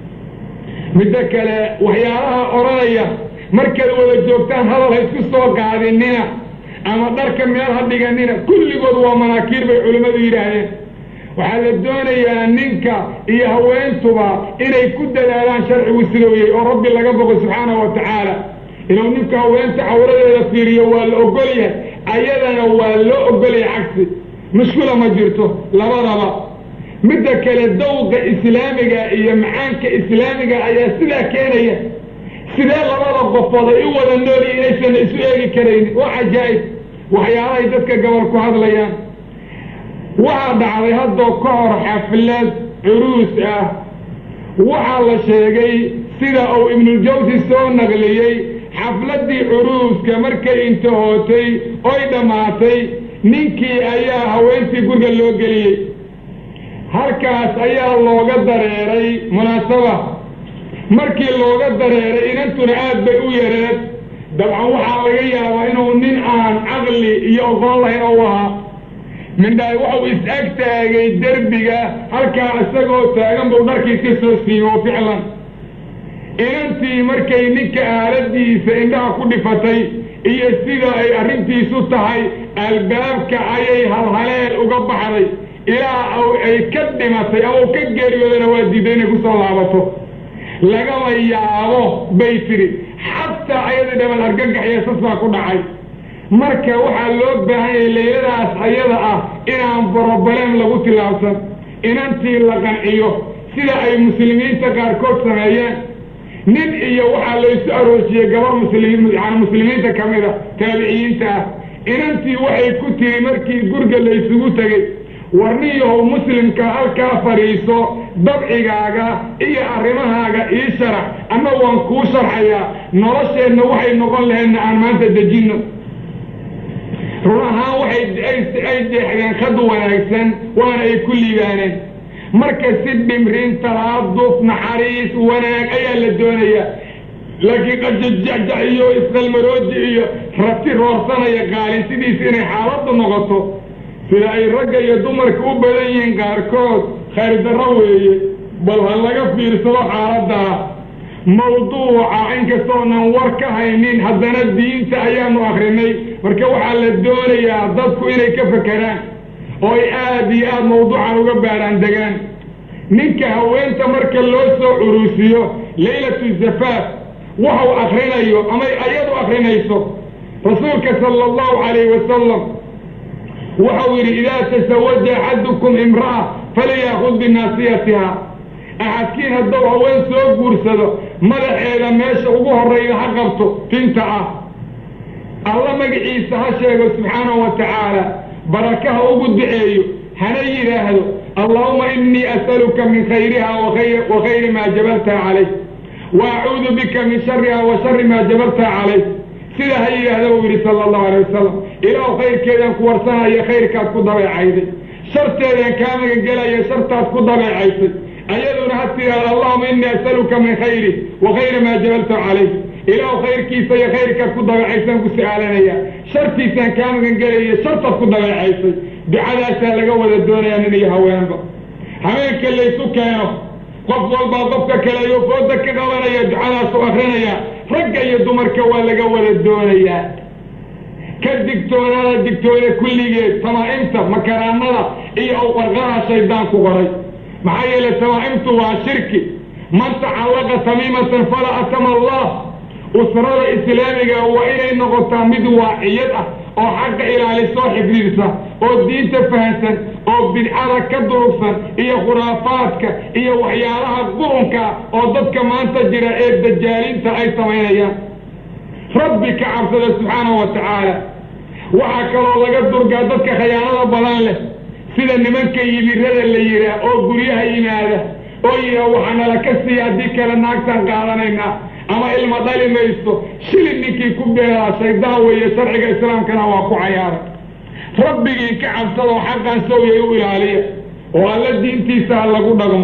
midda kale waxyaalaha odhanaya markaad wada joogtaan hadal ha isku soo qaadinina ama dharka meel ha dhiganina kulligood waa manaakiir bay culimmadu yidhaahdeen waxaa la doonayaa ninka iyo haweentuba inay ku dadaalaan sharcigu sidooyey oo rabbi laga boqo subxaanahu wa tacaala inuu ninka haweenta cawradeeda fiiriyo waa la ogol yahay ayadana waa loo ogolyahay cagsi mushkula ma jirto labadaba midda kale dawqa islaamiga iyo macaanka islaamiga ayaa sidaa keenaya sidee labada qofood ay u wada noolyi inaysan isu eegi karaynin waa cajaa'ib waxyaalahay dadka gobol ku hadlayaan waxaa dhacday haddoo ka hor xaflad curuus ah waxaa la sheegay sida uu ibnuljawsi soo naqliyey xafladdii curuuska markay intahootay oy dhammaatay ninkii ayaa haweentii guriga loo geliyey halkaas ayaa looga dareeray munaasaba markii looga dareeray inantuna aad bay u yareed dabcan waxaa laga yaabaa inuu nin aan caqli iyo oqoon lahayn ou ahaa mindhaay waxuu is-ag taagay derbiga halkaa isagoo taagan buu dharkii ka soo siibo ficlan inantii markay ninka aaladiisa indhaha ku dhifatay iyo sida ay arrintiisu tahay albaabka ayay halhaleel uga baxday ilaa ay ka dhimatay ama u ka geeriyoodana waa diiday inay ku soo laabato lagama yaabo bay tidhi xataa ayada dhaban argagaxya sas baa ku dhacay marka waxaa loo baahan yahay layladaas ayada ah inaan broblem lagu tilaabsan inantii la qanciyo sida ay muslimiinta qaarkood sameeyeen nin iyo waxaa laysu aroosiyey gabar muslimiinta ka mida taabiciyiinta ah inantii waxay ku tiri markii guriga laysugu tegey warniyahow muslimka halkaa fadhiiso dabcigaaga iyo arrimahaaga ii sharax ama waan kuu sharxayaa nolosheenna waxay noqon lahaydna aan maanta dejinno run ahaan waxay deexdeen khad wanaagsan waana ay ku liibaaneen marka si dhimrin talaaduf naxariis wanaag ayaa la doonayaa laakiin qajajacjac iyo isqalmarooji iyo rabti roorsanaya qaalin sidiisa inay xaaladdu noqoto sida ay ragga iyo dumarka u badan yihiin qaarkood khayr darro weeye bal ha laga fiirsado xaaladdaa mawduuca inkastoonan war ka haynin haddana diinta ayaanu akrinay marka waxaa la doonayaa dadku inay ka fekeraan oo ay aad iyo aad mawduucan uga baaraan degaan ninka haweenta marka loo soo curuusiyo laylatu zafaaf waxau akrinayo amay ayadu akrinayso rasuulka sala allahu calayhi wasalam waxau yidhi idaa tasawaja axadukum imra'a faliyaakud binaasiyatiha axadkiin hadduu haween soo guursado madaxeeda meesha ugu horrayda ha qabto tinta ah alla magaciisa ha sheego subxaanahu wa tacaala barakaha ugu duceeyo hana yidhaahdo allahuma inii as'aluka min khayriha wa khayri maa jabaltaha calayh wa acuudu bika min shariha wa shari maa jabaltaha calayh sida ha yidhaahda buu yidhi sala allahu alay wasalam ilaahu khayrkeedaan ku warsanaya khayrkaad ku dabeecayday sharteedaan kaa magangelaya shartaad ku dabeecaysay ayaduna ha tidhaahdo allahuma inii as'aluka min khayri wa khayri maa jabaltahu calayh ilaahu khayrkiisa iyo khayrkaad ku dabeecaysaan ku su-aalanaya shartiisaan kaa magangelaya shartaad ku dabeecaysay ducadaasaa laga wada doonayaa nin iyo haweenba habeenka laysu keeno qof walbaa qofka kale ayuu fooda ka qabanaya ducadaasu akrinaya ragga iyo dumarka waa laga wada doonayaa ka digtoonaada digtoona kulligeed tamaa'imta makaraanada iyo awqarqaha shaydaanku qoray maxaa yeelay tamaa'imtu waa shirki man tacallaqa tamiimatan falaa atama allah usrada islaamiga waa inay noqotaa mid waaciyad ah oo xagga ilaalisoo xifdidsa oo diinta fahansan oo bidcada ka durugsan iyo khuraafaadka iyo waxyaalaha qurunka oo dadka maanta jira ee dajaalinta ay samaynayaan rabbi ka cabsada subxaanahu wa tacaala waxaa kaloo laga durgaa dadka khayaanada badan leh sida nimanka yibirada la yidhaah oo guryaha yimaada oo yidhaah waxaa nala ka siiya haddii kale naagtaan qaadanaynaa ama ilma dhali maysto shilin ninkii ku beeraa shaydaan weeye sharciga islaamkana waa ku cayaaray rabbigii ka cabsadoo xaqan sawyay u ilaaliya oo alla diintiisa ha lagu dhaqmo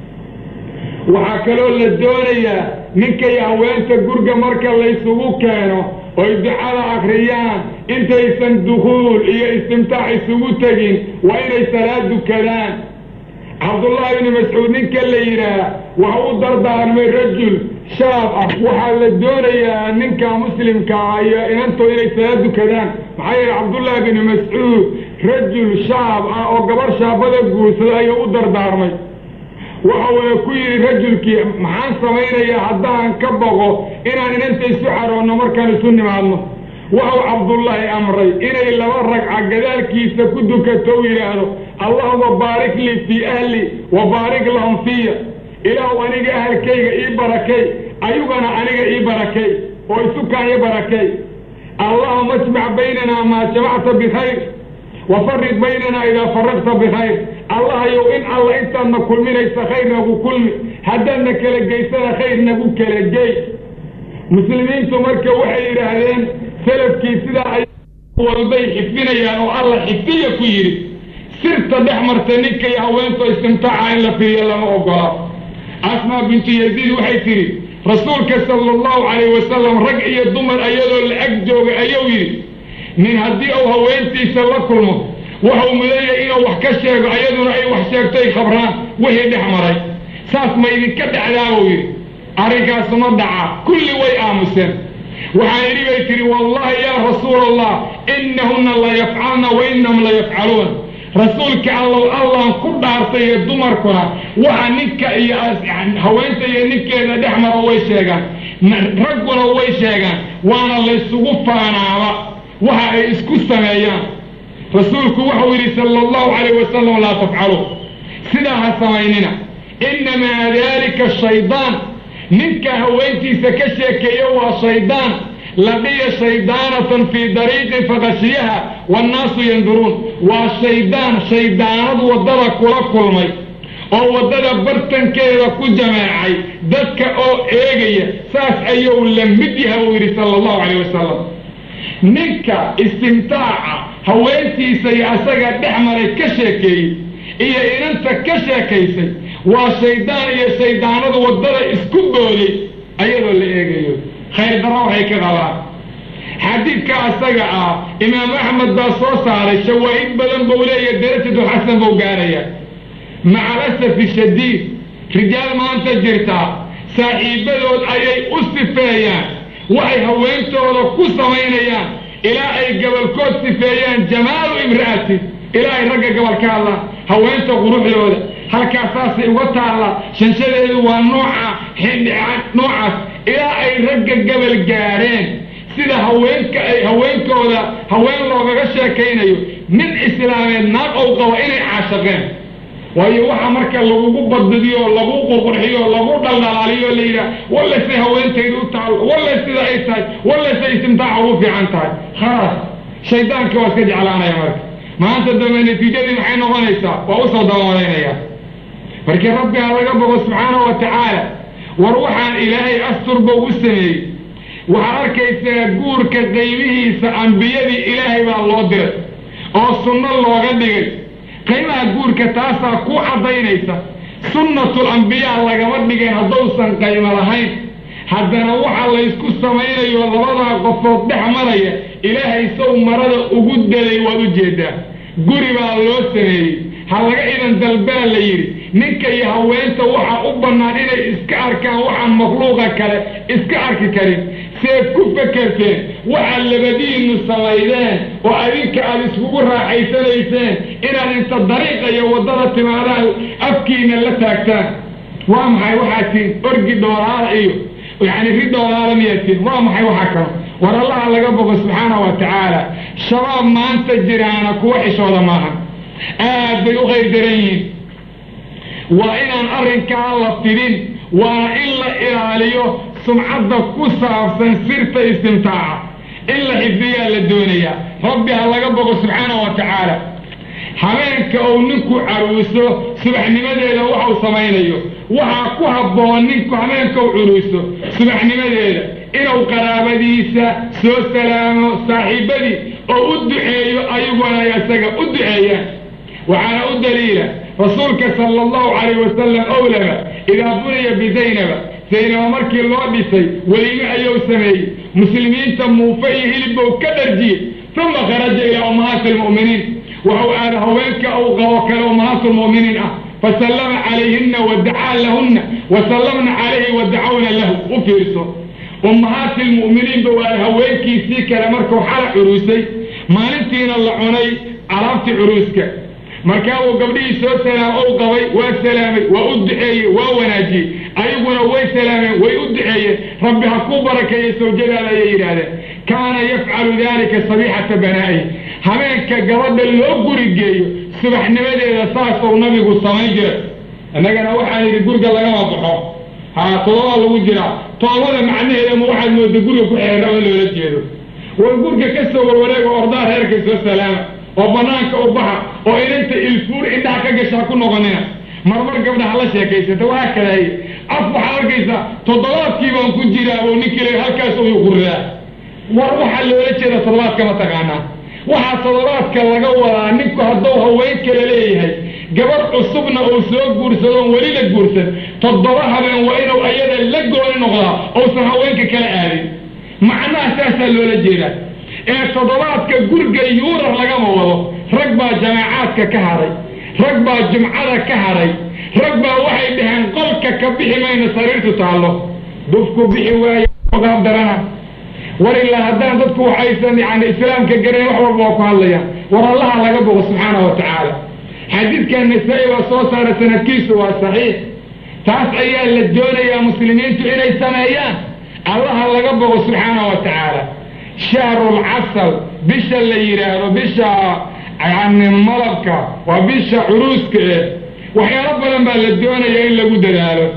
waxaa kaloo la doonayaa ninkay haweenta gurga marka laysugu keeno oy ducada akriyaan intaysan dukhuul iyo istimtaac isugu tegin waa inay salaad dukadaan. cabdullaahi ibni mascuud ninka la yidhaah waxa u dardaarmay rajul shaab ah, waxaa la doonayaa ninka muslimkaa iyo inantoo inay salaad dukadaan. maxaa yeele cabdullaahi bni mascuud rajul shaab ah oo gabar shaabada guursada ayuu u dardaarmay. waxa uuna ku yidhi rajulkii maxaan samaynayaa haddaan ka boqo inaan inanta isu xaroonno markaan isu nimaadno. waxau cabdullaahi amray inay 2 ragca gadaalkiisa ku dukato u yidhaahdo allahuma baarik lii fii ahli wa baarik lahum fiya, ilaahu aniga ahalkayga ii barakay ayugana aniga ii barakay oo isukaan ii barakay. allahuma ajmac baynanaa maa jamacta bikhayr wafarid baynanaa idaa faraqta bikhayr. allahayow in alla intaadna kulminaysa khayr nagu kulmi, haddaadna kala geysana khayr nagu kala gey. muslimiintu marka waxay yidhaahdeen salafkii sidaa ay walbay xifdinayaan oo alla xifdiya ku yidhi. sirta dhex marta ninka iyo haweento istimtaaca in la fiiriyo lama ogola. asmaa bintu yaziid waxay tidhi rasuulka sala allahu calayh wasalam rag iyo dumar ayadoo la ag jooga ayuu yidhi nin haddii uu haweentiisa la kulmo waxau mudanyahay inuu wax ka sheego ayaduna ay wax sheegto ay khabraan wixii dhex maray. saas ma idinka dhacdaabuu yidhi. arrinkaas ma dhaca, kulli way aamuseen. waxaan idhi bay tidhi wallahi yaa rasuula allah innahunna la yafcalna wa innahum la yafcaluun. rasuulka allaan ku dhaartay iyo dumarkuna waxa ninka iyo haweenta iyo ninkeeda dhex maro way sheegaan, ragguna way sheegaan, waana laysugu faanaaba waxa ay isku sameeyaan. rasuulku wuxuu yidhi sala allahu calayh wasalam laa tafcaluu, sidaa ha samaynina, innamaa daalika shaydaan. ninka haweentiisa ka sheekeeyo waa shaydaan. laqiya shaydaanatan fii dariiqin faqashiyaha wannaasu yanduruun. waa shaydaan shaydaanad waddada kula kulmay oo waddada bartankeeda ku jameecay dadka oo eegaya. saas ayuu la mid yahay uu yidhi sala allahu calayh wasalam. ninka istimtaaca haweentiisa iyo asaga dhex maray ka sheekeeyey iyo inanta ka sheekaysay waa shaydaan iyo shaydaanadu waddada isku booday ayadoo la eegayo. khayr darro waxay ka qabaan. xadiidka asaga ah imaam axmed baa soo saaray, shawaahid badan buu leeyahay, darajatu xasan buu gaaraya. maca alasafi shadiid rijaal maanta jirtaa saaxiibadood ayay u sifeeyaan waxay haweentooda ku samaynayaan ilaa ay gabalkood sifeeyaan jamaalu imra'ati, ilaa ay ragga gabal ka hadlaan haweenta quruxdooda. halkaasaasay uga taalla shanshadeedu waa noocaas ilaa ay ragga gabal gaareen. sida haweenkooda haween loogaga sheekaynayo nin islaameed naag ou qabo inay caashaqeen. waayo waxa marka lagugu badbidiyo lagu qurqurxiyo lagu dhaldhalaaliyo la yidhaah walla say haweentaydu u taal, walla sida ay tahay, walla say istimtaaca ugu fiican tahay. khalaas shaydaanka waa iska jeclaanaya. marka maanta dambe natiijadii maxay noqonaysaa? waa u soo dabamadaynaya. markii rabbiga laga bogo subxaanahu wa tacaala war waxaan ilaahay asturba u sameeyey. waxaad arkaysaa guurka qaybihiisa ambiyadii ilaahay baa loo diray oo sunno looga dhigay. qaybaha guurka taasaa ku caddaynaysa. sunnatul ambiyaa lagama dhigeen hadduusan qaymo lahayn. haddana waxa laysku samaynayo labadaa qofood dhex maraya ilaahay sow marada ugu delay waad u jeedaa. guri baa loo sameeyey, ha laga idan dalbaa la yidhi. ninka iyo haweenta waxaa u bannaan inay iska arkaan waxaan makhluuqa kale iska arki karin. seed ku fekerteen waxaad labadiinnu samaydeen oo adinka aad iskugu raaxaysanayseen inaad inta dariiqa iyo waddada timaadaan afkiina la taagtaan. waa maxay waxaad tiin orgi dhoolaala iyo yacni ri dhoolaala miyaad tiin? waa maxay waxaa kalo? war allaha laga bogo subxaanahu wa tacaala. shabaab maanta jiraana kuwa xishooda maaha, aad bay u khayr daran yihiin. waa inaan arrinkaa la fidin, waana in la ilaaliyo sumcadda ku saabsan sirta istimtaaca in la xifdiyaa la doonayaa. rabbi ha laga bogo subxaanahu wa tacaala. habeenka uu ninku caruuso subaxnimadeeda waxau samaynayo waxaa ku habboon ninku habeenka u curuuso subaxnimadeeda inuu qaraabadiisa soo salaamo, saaxiibadii oo u duceeyo ayaguna ay isaga u duceeyaan. waxaana u daliila rasuulka sala allahu calayh wasalam owlaba idaa buniya bizaynaba, zaynaba markii loo dhisay weliime ayuu sameeyey. muslimiinta muufe iyo hilibbow ka dharjiyey. ثم خرج إلى أمهات المؤمنين وهو هوينك أو غوكل أمهات المؤمنين فسلم عليهن ودعا لهن وسلمنا عليه ودعونا له وفيرسوا أمهات المؤمنين بوال هوينك سيك لمركو حال عروسي ما ننتين الله عني عرفت عروسك مركاو قبلي سو سلام أو قوي والسلامي وأدعي ووناجي أيقنا ويسلامي ويدعي ربي هكو بركة يسو جلال يراده كان يفعل ذلك صبيحة بنائه همينك قرد اللوغر الجيو سبح نبدأ إذا صاصة ونبي قصامي جرد أنك أنا واحد يقول قال لك ما ضحو ها طوال وجرا طوال معناه إذا واحد ما يقول لك حيرا ولا يجيده ويقول لك كسر وراك وأرضار هركس والسلام وبنانك وبحر وإن أنت الفور إنت حكاك شاكون نغنينا مرمر قبل حلا شاكيسة وهكذا هي أصبح هركيسة تضلات كيف أنكون جيرا ونكلي هركاس ويقرر وروح اللي ولا شيء صلوات كما تقعنا وحا صلوات كلا قوة نكو هدوها وينك لليه قبر عصبنا أو سوق قرسلون وليلة قرسل تضلها بين وإنه أيضا لقوا لنغلا أو سنها وينك كلا آلي معناه أساسا لولا جيرا صلوات كقرق يورا لقام وضو رقبا جماعات كهري رقبا جمعة كهري رقبا وحي بهن قلك كبه ما ينصريرت تعالو دفكو بحي وهي وقام درنا ولله هدان ضدكو حيثا يعني إسلام كقرين وحوى الله الله ورى الله لقبه سبحانه وتعالى حديث كان نسائي وصوصة سنكيس وصحيح تاس أيام للدولة يا مسلمين إلي سمايان الله لقبه سبحانه وتعالى شهر العسل بش اللي يراه بش يعني ملبك وبش عروسك وحيا رب لما للدولة يا إلا قد له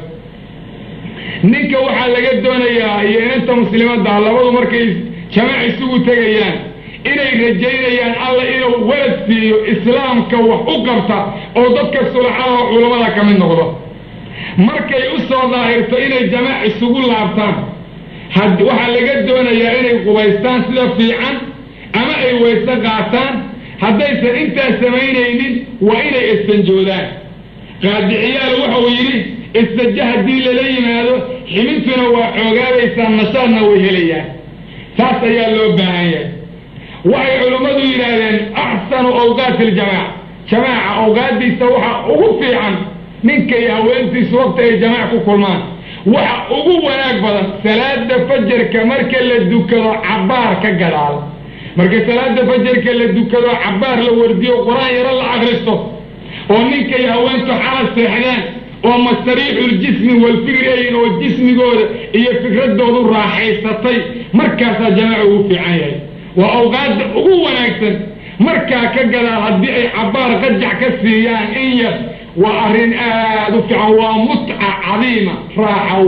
ninka waxaa laga doonayaa iyo inta muslimiinta labadu markay jamaac isugu tagayaan inay rajaynayaan alla inuu walad siiyo islaamka wax u qabta oo dadka sulxada culimada ka mid noqdo markay u soo daahirto inay jamaac isugu laabtaan waxaa laga doonayaa inay qubaystaan sida fiican ama ay weyse qaataan haddaysan intaas samaynaynin waa inay istanjoodaan qaadiciyaal wuxuu yidhi استجاه دي للي ماذا حملتنا وعقابيسا نشاطنا وهليا تاسا يالو باهية وحي علماء يرادين أحسن أوقات الجماعة جماعة أوقات دي سوحة أغفي عن منك يا وانتي سوقت يا جماعة كلمان وحا أغوة أكبر ثلاثة فجر كمركة للدوكرة عبار كقلال مركة ثلاثة فجر كالدوكرة عبار لو ورديه قرآن يرى الله أغرسته ومنك يا وانتو حال السيحنان وما استريح الجسم والفكر والجسم قوله هي فكرة دور راحيستي مركز جماعه في عيني وأوقات قوة أكثر مركز كجلال هدئي عبارة قجع كالسيان إيه وأرين دفع ومتعة عظيمة راحة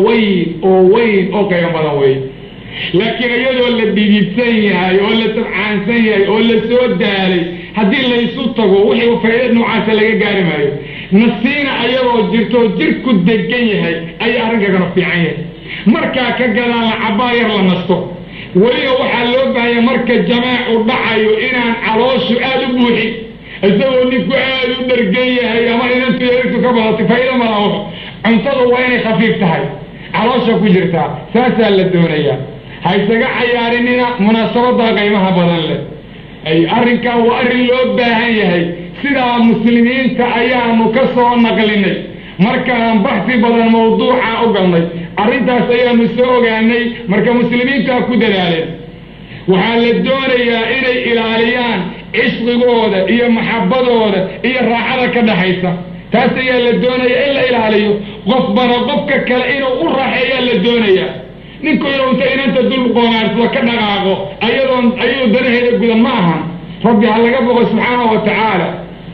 وين أوكي يا وين لكن يدو اللي بيجيبسيها ولا تبعان سيها ولا سود دالي هدي اللي يسوطه وحي وفايد نوعات اللي قاري مايو نسينا أيضا جرتو جركو الدقية أي أرنقا كانوا في عين مركا كقلال عباير لنسطو وليه وحلوب هي مركا جماع ودعيو إنان عروشو آلو بوحي الزوء نيكو آلو درقية هي أما إذا انتو يريكو كبهاتي فإذا ما رأوه انتظروا وين خفيف تهي عروشو كجرتا ساسا للدونية هاي سقع عيارينينا مناسبتها قيمها بدن له أي أرنكا وأرن لوبها هي سيدا مسلمين كأيام كسر نقلني مركا بحثي بدل موضوع أقلني أرنتا سيا مسوق عني مركا مسلمين كأكو دلالين وحال الدورية إلي إلاليان عشق قودة إيا محبة قودة إيا الراحة كده حيثة تاسيا للدورية إلا إلاليو غفبنا غفك كالإنو والراحية للدورية نينكو يرون تأينان تدل قوانارس وكدقاقو أيضا درهي لقودة معهم ربي على قبضه سبحانه وتعالى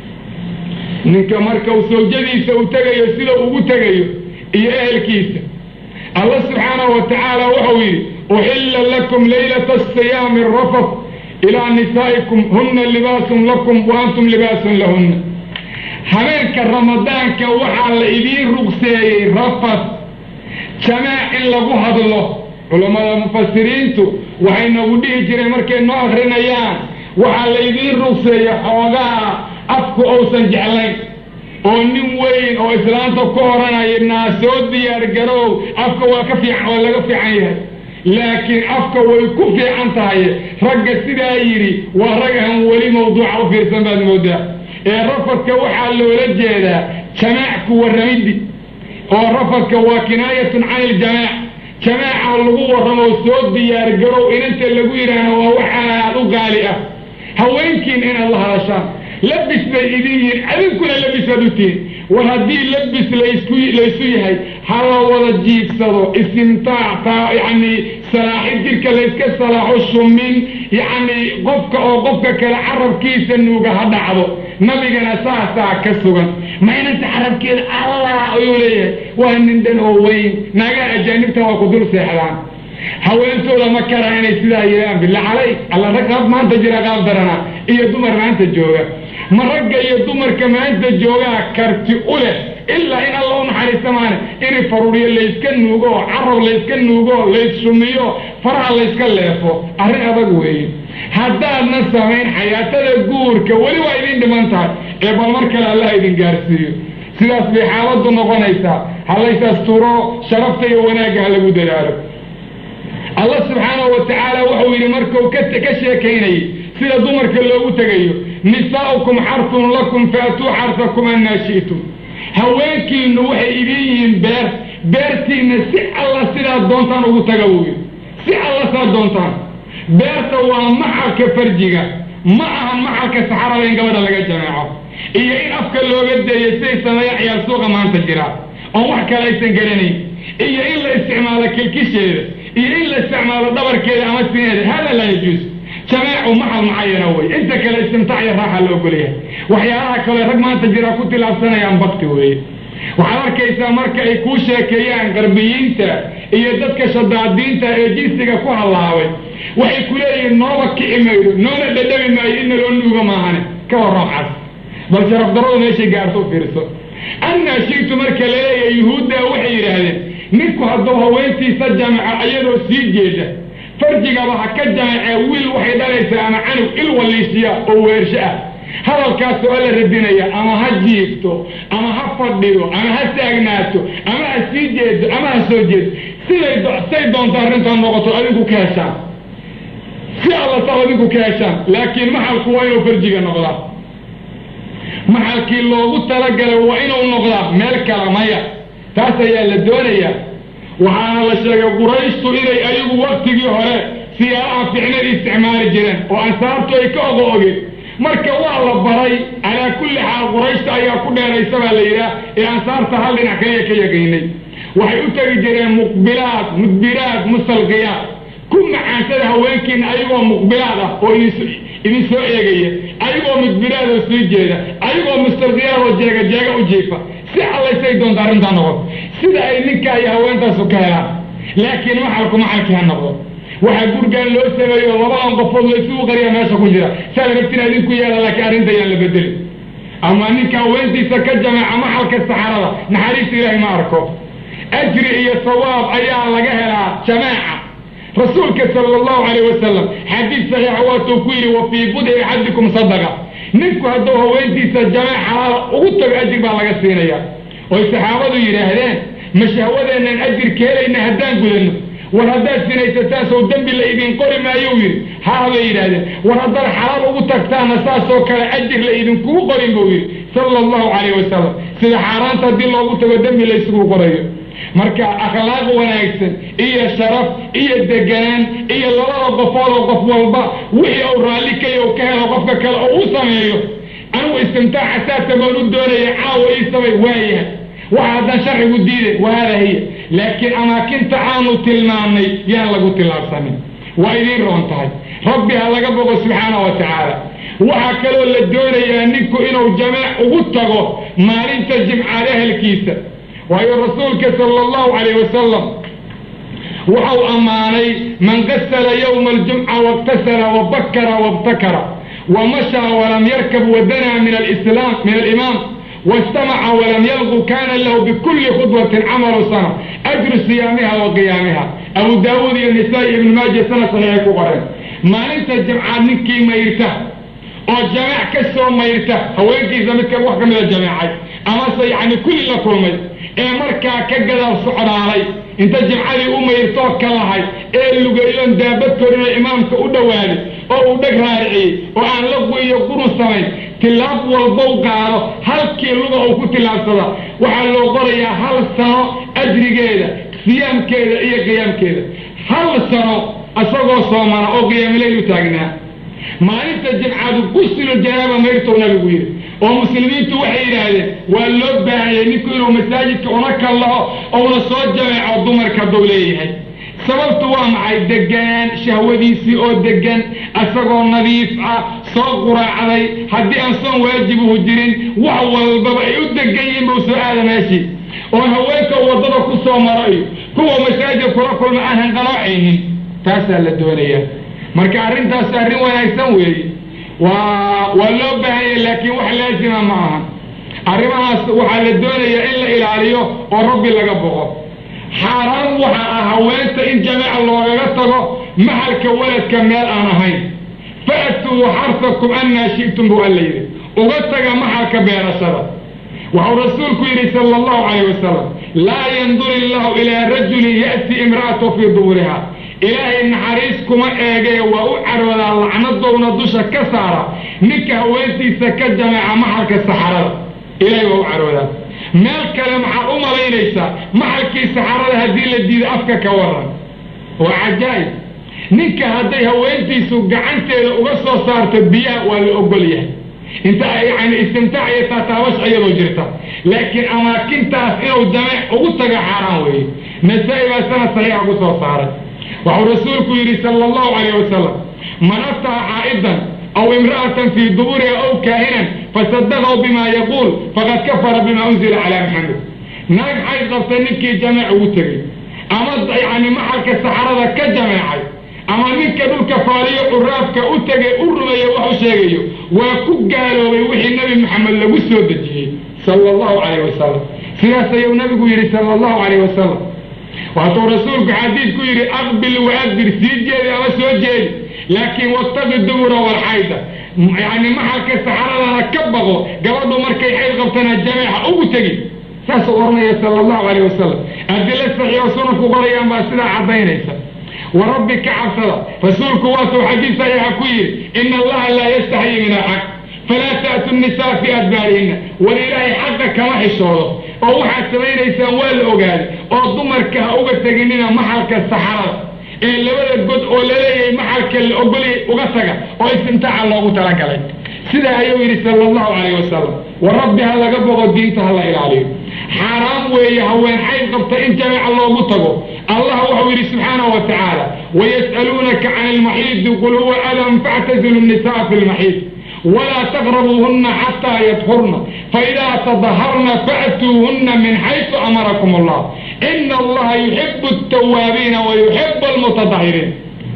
نينك مركو سوجدي سوتغيو سيدا وغتغيو إيا أهل كيسة الله سبحانه وتعالى وحوي أحل لكم ليلة الصيام الرفث إلى نسائكم هن لباس لكم وأنتم لباس لهن همينك رمضان كوحال إذين رقسي رفث جماع لغوهد الله علماء المفسرين وحين وديه جري مركي إنه آخرين أيام وحال إذين رقسي حوغاها أفكو أوسن جعلين ونين وين أو إسلام تكورنا الناس ودي يرجعوا أفكو وكفي ولا كفي عيها laakiin afka way ku fiican tahay ragga sidaa yidhi waa ragahan weli mawduuca u fiirsan baad moodaa ee rafadka waxaa loola jeedaa jamaac ku warramiddi oo rafadka waa kinaayatun can iljamaac jamaaca lagu warramo soo diyaargarow inanta lagu yidhaahno waa waxaad u qaali ah haweenkiin inaad la hadashaan labis bay idin yihiin adinkuna labisaad u tihin war haddii labis laysu yahay hala wada jiibsado istimtaac yani salaaxid jirka layska salaaxo shumin yani qofka oo qofka kale carabkiisa nuuga ha dhacdo nabigana saasaa ka sugan ma inanta carabkeeda allah ayuu leeyahay waa nin dhan oo weyn naagaha ajaanibta waa ku dul seexdaan haweentooda ma kara inay sidaa yeelaan billah calay alla rag qaab maanta jira qaab darana iyo dumar maanta jooga ma ragga iyo dumarka maanta joogaa karti u leh ilaa in alla u naxariista maane inay faruuriyo layska nuugo carab layska nuugo layssumiyo faraha layska leefo arrin adag weeye haddaadna samayn xayaatada guurka weli waa idin dhiman tahay ee bal mar kale allah idin gaarsiiyo sidaas bay xaaladdu noqonaysaa ha laysasturo sharafta iyo wanaagga ha lagu dadaalo allah subxaanahu wa tacaala wuxuu yidhi markuu ka sheekaynayay sida dumarka loogu tegayo nisaa'ukum xarsun lakum faatuu xarsakum annaa shi'tum haweenkiinnu waxay idin yihiin beertiinna si alla sidaad doontaan ugu taga buu yidhi si alla saad doontaan beerta waa maxalka farjiga ma ahan maxalka saxarada in gabadha laga jameeco iyo in afka looga deeyo siday sameeya ciyaal suuqa maanta jira oon wax kale aysan garanayn iyo in la isticmaalo kilkisheeda iyo in la isticmaalo dhabarkeeda ama sineeda hada laa yajuus jamaacu maxal macayana wey inta kale istimtaac iyo raaxa loo golyahay waxyaalaha kale rag maanta jira ku tilaabsanayaan bakti weeye waxaad arkaysaa marka ay kuu sheekeeyaan qarbiyiinta iyo dadka shadaadiinta ee jinsiga ku hallaabay waxay ku leeyihiin nooba kici maydo noona dhadhami maayo inna loo nuuga maahane ka warroocaas bal sharaf darradu meeshay gaarto u fiirso annaa shi'tu marka laleeyahay yuhuudda waxay yidhaahdeen ninku hadduu haweentiisa jamaco iyadoo sii jeeda farjigaba ha ka jamacee wiil waxay dhalaysaa ama canug il waliishiya oo weersho ah hadalkaasoo alla radinaya ama ha jiifto ama ha fadhido ama ha taagnaato ama ha sii jeedo ama ha soo jeedo say doonta arrintaan noqoto adinku ka heshaan si alla sal adinku ka heshaan laakiin maxalku waa inuu farjiga noqdaa maxalkii loogu talagalay waa inuu noqdaa meel kala maya taas ayaa la doonayaa waxaana la sheegay qurayshtu inay ayagu waktigii hore siyaalaha ficnad isticmaali jireen oo ansaartu ay ka ogeen marka waa la baray calaa kulli xaal qurayshta ayaa ku dheeraysa baa la yidhaah ee ansaarta hal dhinac kaliya ka yaqaynay waxay u tegi jireen muqbilaad mudbiraad musalqiyaad ku macaansada haweenkiina ayagoo muqbilaad ah oo idin soo eegaya ayagoo mudbiraad oo sii jeeda ayagoo mustalqiyaad oo jeega u jiifa si allaysay doonta arrintaa noqoto sida ay ninkaa iyo haweentaasu ka helaan laakiin maxalkii ha noqdo waxaa gurgaan loo sameeyo labadan qofood laysugu qariya meesha ku jira saad rabtina idinku yeela laakiin arrinta yaan la bedelin ama ninka haweentiisa ka jameeca maxalka saxarada naxariista ilaahay ma arko ajri iyo sawaab ayaa laga helaa jamaaca rasuulka sala allahu calayh wasalam xadiid saxiixa waatuu ku yidhi wa fii budci axadikum sadaqa ninku hadduu haweentiisa jamaac xalaala ugu tago ajir baa laga siinaya oy saxaabadu yidhaahdeen ma shahwadeennan ajir ka helayna haddaan gudanno war haddaad sinaysataan dembi la idin qori maayou yidhi haa bay yidhaahdeen war haddaad xalaal ugu tagtaana saasoo kale ajir la idinkugu qorin buu yidhi sala allahu calayh wasalam sida xaaraanta haddii loogu tago dembi la isugu qorayo marka akhlaaq wanaagsan iyo sharaf iyo deganaan iyo labada qofood oo qof walba wixii uu raalli kayo ka helo qofka kale oo u sameeyo anugu istimtaaca saasa baan u doonaya caawa ii samay waayaha waxa haddaan sharcigu diiday wahaada hiya laakiin amaakinta aanu tilmaamnay yaan lagu tilaabsanin waa idiin roon tahay rabbi ha laga boqo subxaana wa tacaala waxaa kaloo la doonayaa ninku inuu jamaac ugu tago maalinta jimcaad ehelkiisa waayo rasuulka sala allahu calayh wasalam wuxuu ammaanay man qasala yowma aljumca waiktasala wabakara wabtakara wamashaa walam yarkab wadanaa min alimaam واستمع ولم يلغو كان له بكل خطوة عمل سنة أجر صيامها وقيامها أبو داود النسائي ابن ماجه سنة صحيح كبرين ما أنت الجمعة منك ما يرتاح oo jamaac ka soo mayrta haweenkiisa mid ka wax ka mid jamaacay ama say kulli la kulmay ee markaa ka gadaal socdaalay inta jimcadii u mayrto ka lahay ee lugeeyoon daabad korina imaamka u dhawaaday oo uu dhag raariciyey oo aan la weeyo qurun samayn tilaab walba u qaado halkii luga uu ku tilaabsada waxaa loo qorayaa 1 sano ajrigeeda siyaamkeeda iyo qiyaamkeeda 1 sano asagoo soomana oo qiyaamilay u taagnaa maalinta jimcadu kusilo janaaba mayrto nabigu yiri oo muslimiintu waxay yiraahdeen waa loo baahayay ninku inuu masaajidka una kallaho oo una soo jameeco dumarka dowleeyahay sababtu waa maxay degan shahwadiisii oo degan asagoo nadiif ah soo quraacday haddii aan soon waajibuhu jirin wax walbaba ay u degan yihiin buu soo aadamaashii oo haweenka wadada ku soo maray kuwa masaajidka kula kulma aan hanqaloocaynin taasaa la doonayaa marka arrintaas arrin wanaagsan weeye waa loo baahanyay laakiin wax laazima ma aha arrimahaas waxaa la doonayaa in la ilaaliyo oo rabbi laga boqo xaaraan waxa ah haweenta in jamaaca loogaga tago maxalka waladka meel aan ahayn fa'tuu xarsakum annaa shi'tum buu alla yidhi uga taga maxalka beerashada waxau rasuulku yidhi sala allahu calayh wasalam laa yandur illahu ilaa rajulin ya'ti imra'atahu fii duburiha ilaahay naxariis kuma eegee waa u caroodaa lacnadowna dusha ka saara ninka haweentiisa ka jamaaca maxalka saxarada ilaahay waa u caroodaa meel kale maxaa u malaynaysaa maxalkii saxarada haddii la diido afka ka waran waa cajaa'ib ninka hadday haweentiisu gacanteeda uga soo saarto biyaha waa la ogol yahay inta istimtaac iyo taataabash iyadoo jirta laakiin amaakintaas inuu jamaac ugu taga xaaraan weeye nasaa-i baa sanad saxiixa ku soo saaray waxuu rasuulku yidhi sala allahu calayh wasalam man aftaha xaa'idan aw imra'atan fii duburiha aw kaahinan fasadaqahu bima yaquul faqad kafara bima unzila calaa maxamed naag xayd qabtay ninkii jamaac ugu tegey ama maxalka saxarada ka jamaacay ama ninka dhulka faaliyo curaafka u tegay u rumeeya wax u sheegayo waa ku gaaloobay wixii nebi maxamed lagu soo dejiyey sala allahu calayh wasalam sidaas ayuu nabigu yidhi sala allahu calayh wasalam waatuu rasuulku xadiidku yidhi aqbil waadbir sii jeedi ama soo jeedi laakiin wattaqi dubura walxayda maxalka saxaradana ka baqo gabadhu markay xayd qabtana jameexa ugu tegi saasuu oranaya sala allahu calayh wasalam adilo saxiixo sunanku qorayaan baa sidaa caddaynaysa وربي كعبسدا رسولك واسو حديث صحيح كوير إن الله لا يستحي من الحق فلا تأتوا النساء في أدبارهن ولله حق كما حشوه أو واحد سمين يسان والأوغاد أو ضمرك أوغاد تجنين محلك السحرات اللي ولد قد أولي محلك الأوغلي أوغسك أو استمتاع الله تلك عليك سيدا يويري صلى الله عليه وسلم وربي هذا قبض الدين تهلا إلى عليه حرام ويهوين حيث قبط إن جميع الله متقو الله وحويري سبحانه وتعالى ويسألونك عن المحيط قل هو ألم فاعتزلوا النساء في المحيط ولا تقربوهن حتى يطهرن فإذا تطهرن فأتوهن من حيث أمركم الله إن الله يحب التوابين ويحب المتطهرين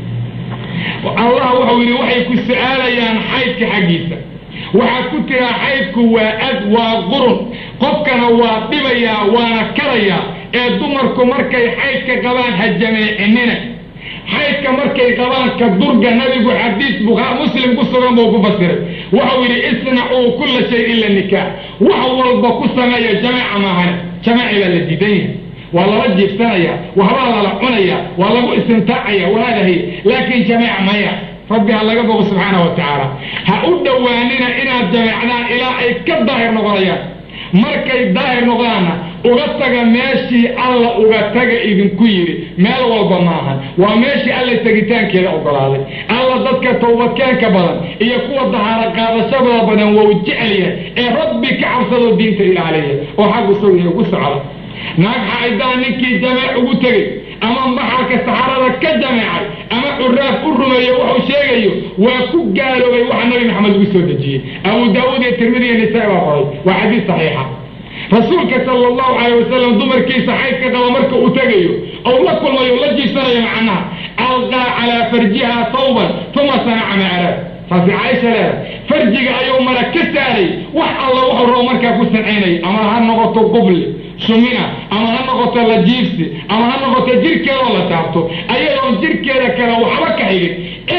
الله وحويري وحيك السؤال يان حيث حقيسة وحكتها حيثك وأد وقرن قفكنا وطبيا ونكريا دمركم مركي حيثك قبان هالجميع إننا حيثك مركي قبان كالدرجة نبي حديث مسلم قصة وكفسر وحويري اصنعوا كل شيء إلا النكاح وحول بقصة يا جماعة معنا جماعة إلى الجدين والله رجي بسنية وهلا لعنية والله استمتاعية وهذا هي لكن جماعة مياه ربي الله قبضه سبحانه وتعالى هؤد واننا إنا جمعنا إلى أي كالظاهر نغريات مركي الظاهر نغرانا أغتق ماشي الله أغتق إذن كويري مال والبناها وماشي الله تقيتان كذا أقرالي الله ضدك توبت كان كبرا يكون الظهر قادة شبرا بنا ووجعليا ربي كعبصد الدين تإلى عليه وحق صوره وقص على ناقح إذا نكي جمع أغتقي أما محاك السحارة كجماعة أما الراف الرمي وحو شيء وكو قالوا وحا النبي محمد بسود الجي أبو داود الترمذي النساء وقال وحديث صحيحة رسولك صلى الله عليه وسلم دمر كيس حيث كذا ومرك أتقيو أو لكل ما يولجي سنة معناها ألقى على فرجها طوبا ثم صنع معرات ففي عائشة لا فرجك أيوم مركزتالي وح الله وحو الرومرك أكسن عيني أما هالنغط قبل سمينا أما هالنغط اللجيبسي أما هالنغط جيركي ولا تعبتو أيضا جيركي لك وحبك حيلي انت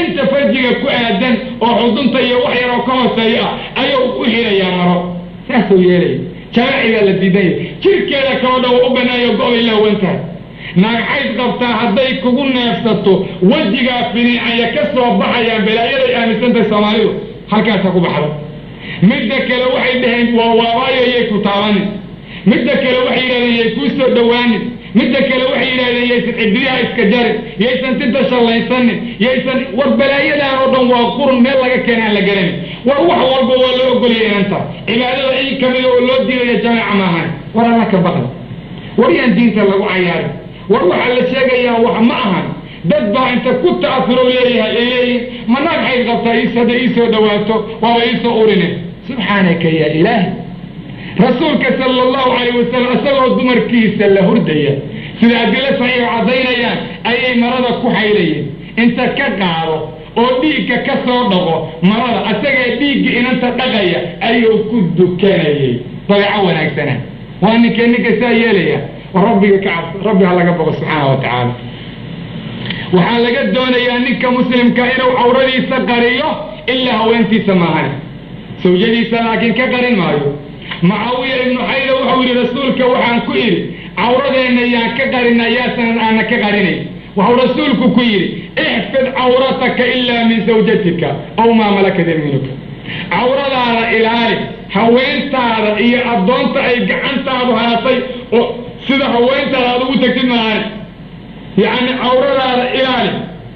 farjiga ku aadan oo xudunta iyo wax yaroo ka hooseeya ah ayuu u xirayaa maro saasuu yeelaya jamaacigaa la diidaya jirkeeda kaloo dhan waa u banaayo go-ay laawantahay naag xayd qabtaa hadday kugu neefsato wejigaa finiicaya ka soo baxayaan balaayaday aaminsantahay soomaalidu halkaasa ku baxda midda kale waxay dhaheen waa waabaayo yay ku taabanin midda kale waxay yidhahdeen yay kuu soo dhowaanin midda kale waxay yidhahdeen yaysan cibriyaha iska jarin yaysan tinta shallaysanin yaysan war balaayadaan oo dhan waa qurun meel laga keena aan la garanin war wax walba waa loo ogolaya inanta cibaadada in kamida oo loo diidaya jamaaca maahan war alla ka baqda war yaan diinta lagu cayaarin war waxaa la sheegayaa wax ma ahan dad baa inta ku ta'afuro leeyahay ay leeyihin ma naag xayd qabtaa hadday ii soo dhawaato waaba ii soo urine subxaanaka yaa ilaahi rasuulka sala allahu calayh wasalam isagoo dumarkiisa la hurdaya sida adilo saxiix caddaynayaan ayay marada ku xaylayeen inta ka qaado oo dhiigga ka soo dhaqo marada asagee dhiigga inanta dhaqaya ayuu ku dukanayay dabeeco wanaagsana waa ninka saa yeelaya war rabbiga ka cabs rabbi ha laga boqo subxaana wa tacaala waxaa laga doonayaa ninka muslimka inuu cawradiisa qariyo ilaa haweentiisa maahane sawjadiisa laakiin ka qarin maayo mucaawiya ibnu xayda wuxuu yidhi rasuulka waxaan ku idhi cawradeenna yaan ka qarina yaasanan aana ka qarinayn wuxuu rasuulku ku yidhi ixfid cawrataka ilaa min zawjatika aw maa malakat yamiinuka cawradaada ilaali haweentaada iyo addoonta ay gacantaadu haatay oo sida haweentaada aad ugu tagtid maahane yacni cawradaada ilaali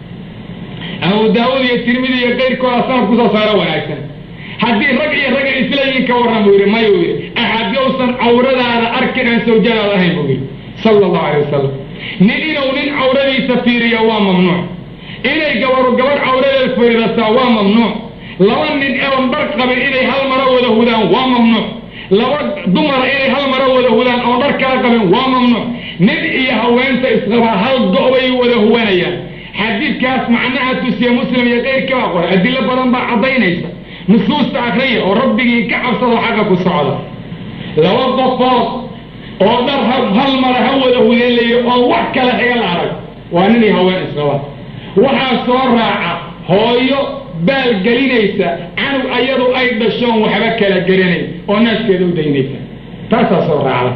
abu daawud iyo tirmidi iyo qayrkooda sanad kusoo saaro wanaagsan haddii rag iyo ragga islayiin ka warran buu yidhi mayuu yidhi axad yowsan cawradaada arkin aan sawjadaada ahayn buu yidhi sala allahu alay wasalam inuu nin cawradiisa fiiriyo waa mamnuuc inay gabaru gabadh cawradeeda fiiridataa waa mamnuuc laba nin eon dhar qabin inay hal maro wada hudaan waa mamnuuc laba dumara inay hal maro wada hudaan oon dhar kala qabin waa mamnuuc nin iyo haweenta isqabaa hal go-bay wada huwanayaan xadiidkaas macnaha tusiye muslim iyo qayrka baa qoray adilo badan baa caddaynaysa nusuusta akriya oo rabbigii ka cabsado xagga ku socda laba qofood oo dhar hal mara ha wada hudeen layidhi oon wax kale xiga la arag waa ninay haween isqaba waxaa soo raaca hooyo baal gelinaysa canug ayadu ay dhashoon waxba kala garanayn oo naaskeeda u daynaysa taasaa soo raacda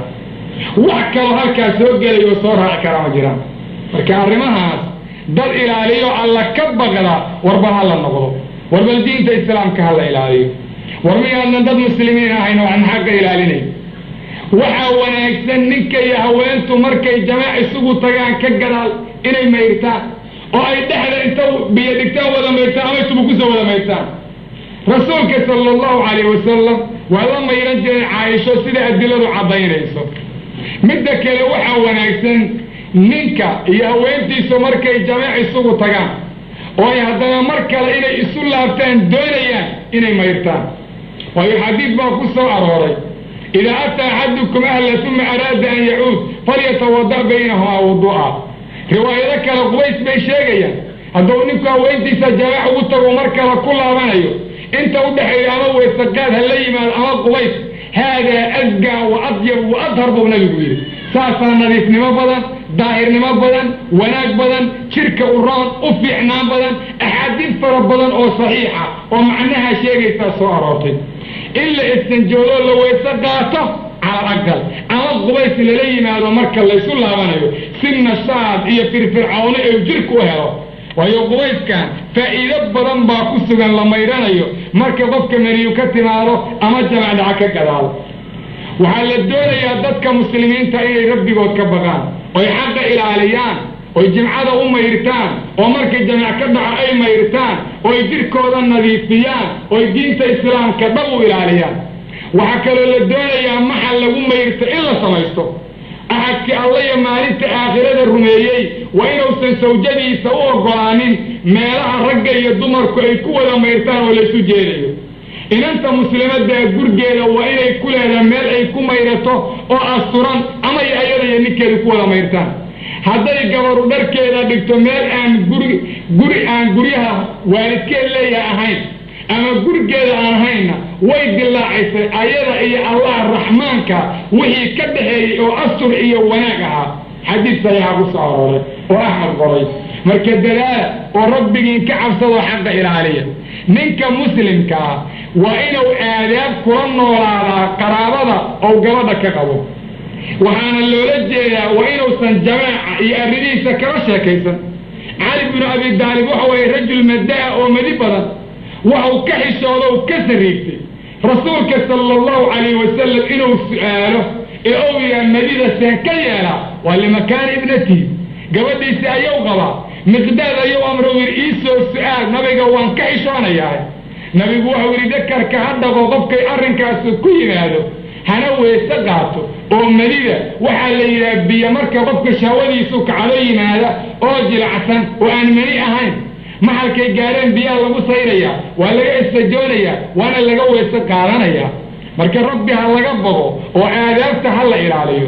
wax kaloo halkaas soo gelayoo soo raaci karaa ma jiraan marka arrimahaas dad ilaaliyo alla ka baqda warba ha la noqdo warbal diinta islaamka ha la ilaaliyo war miyaadan dad muslimiin ahayn oo aan xagga ilaalinayn waxaa wanaagsan ninka iyo haweentu markay jamaac isugu tagaan ka gadaal inay mayrtaan oo ay dhexda inta biyo dhigtaan wada mayrtaan ama isugu kusoo wada mayrtaan rasuulka sala allahu calayh wasalam waa la mayran jiray caaisho sida adiladu caddaynayso midda kale waxaa wanaagsan ninka iyo haweentiisu markay jamaac isugu tagaan oo ay haddana mar kale inay isu laabtaan doonayaan inay mayrtaan waayo xadiid baa ku soo arooray idaa ataa axadukum ahla uma araada an yacuud falyatawada baynahumaa wudu'a riwaayado kale qubays bay sheegayaan hadduu ninku haweentiisa jamaac ugu tago mar kale ku laabanayo inta u dhexeeya ama weysaqaad ha la yimaado ama qubays haadaa asgaa wa adyab wa adhar buu nabigu yidhi saasaa nadiifnimo badan daahirnimo badan wanaag badan jirka u roon u fiicnaan badan axaadiid fara badan oo saxiixa oo macnaha sheegaysaa soo aroortay in la istanjooloo la weyse qaato cala aqal ama qubays lala yimaado marka laysu laabanayo si nashaad iyo firfircawno ee jirku u helo waayo qubayskan faa'iido badan baa ku sugan la maydhanayo marka qofka meriyu ka timaado ama jamac dhaca ka gadaalo waxaa la doonayaa dadka muslimiinta inay rabbigood ka baqaan oy xaqa ilaaliyaan oy jimcada u mayrtaan oo markay jamac ka dhaco ay mayrtaan oy jirkooda nadiifiyaan oy diinta islaamka dhab u ilaaliyaan waxaa kaloo la doonayaa maxal lagu mayrto in la samaysto axadkii alla iyo maalinta aakhirada rumeeyey waa inuusan sawjadiisa u oggolaanin meelaha ragga iyo dumarku ay ku wada mayrtaan oo laysu jeedayo inanta muslimadda gurgeeda waa inay ku leedahay meel ay ku mayrato oo asturan ama ayada iyo ninkeeda ku wada mayrtaan hadday gabaru dharkeeda dhigto meel aan guri aan guryaha waalidkeed leeyahay ahayn ama gurigeeda aan ahaynna way dilaacaysay ayada iyo allah raxmaanka wixii ka dhaxeeyey oo astur iyo wanaag ahaa xadiid saxiixa ku soo arooray oo axmed qoray marka dadaala oo rabbigiin ka cabsado xaqa ilaaliya ninka muslimka waa inuu aadaab kula noolaadaa qaraabada oo gabadha ka qabo waxaana loola jeedaa waa inuusan jamaaca iyo arridiisa kala sheekaysan cali bnu abi daalib waxa weeye rajul madaa oo madi badan waxau ka xishooda u ka sariigtay rasuulka sala allahu calayh wasalam inuu su'aalo ee ou yaha madida seen ka yeelaa waa limakaani ibnatihi gabadhiisi ayuu qabaa miqdaad ayuu amro yidhi iisoo su'aal nabiga waan ka xishoonayaa nabigu waxau yidhi dakarka ha dhaqo qofkay arrinkaasu ku yimaado hana weyse qaato oo madida waxaa la yidhaha biyo marka qofka shahwadiisu kacdo yimaada oo jilacsan oo aan mani ahayn maxalkay gaareen biyaha lagu sayrayaa waa laga istajoonayaa waana laga weyse qaadanayaa marka rabbi ha laga bogo oo aadaabta ha la ilaaliyo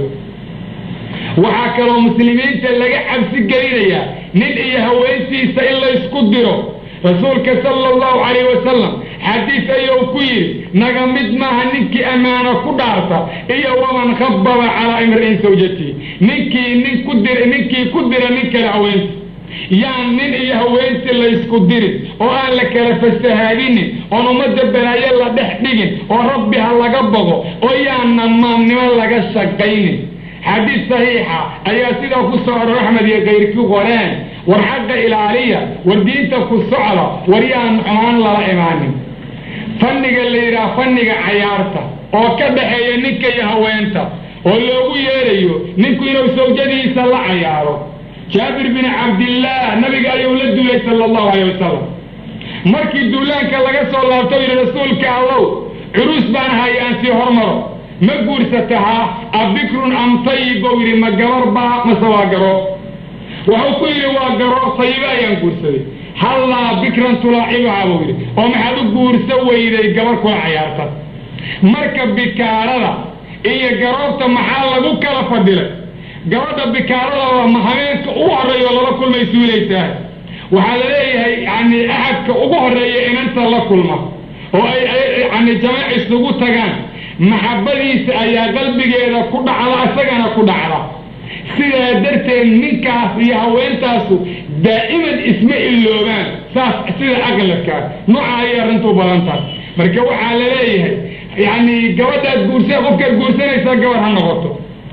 waxaa kaloo muslimiinta laga cabsi gelinayaa nin iyo haweentiisa in la isku diro rasuulka sala allahu calayh wasalam xadiis ayuu ku yidhi naga mid maaha ninkii ammaano ku dhaarta iyo waman khababa calaa imri'in sawjatii ninkii ku dira nin kale haweenti yaan nin iyo haweentii la isku dirin oo aan la kala fasahaadinin oon ummadda balaayo la dhex dhigin oo rabbi ha laga bogo oo yaanna maamnimo laga shaqaynin xadiis saxiixa ayaa sidaa ku soo aror axmed iyo kayrkii qoreen war xaqa ilaaliya war diinta ku socda war yaan xumaan lala imaanin fanniga la yidhaha fanniga cayaarta oo ka dhaxeeya ninka iyo haweenta oo loogu yeerayo ninku inuu sawjadiisa la cayaaro jaabir bin cabdillaah nabiga ayuu la duulay sala allahu calayh wasalam markii duulaanka laga soo laabto yidhi rasuulka allow curuus baan ahay aan sii hormaro ma guursatahaa abikrun am tayib buu yidhi ma gabar baa mase waa garo wuxuu ku yidhi waa garo tayiba ayaan guursaday hallaa bikran tulaacibuhaa buu yidhi oo maxaad u guursa weyday gabar kula cayaarta marka bikaarada iyo garoobta maxaa lagu kala fadilay gabadha bikaarada waa habeenka ugu horreeya oo lala kulmay suulaysaa waxaa la leeyahay yani axadka ugu horreeya inanta la kulma oo ay yani jamaac isugu tagaan maxabadiisa ayaa qalbigeeda ku dhacda isagana ku dhacda sidaa darteed ninkaas iyo haweentaasu daa'iman isma iloobaan saas sida aqladkaa nooca ayay arrintu badan tahay marka waxaa la leeyahay yani gabadhaad qofkaad guursanaysaa gabar ha noqoto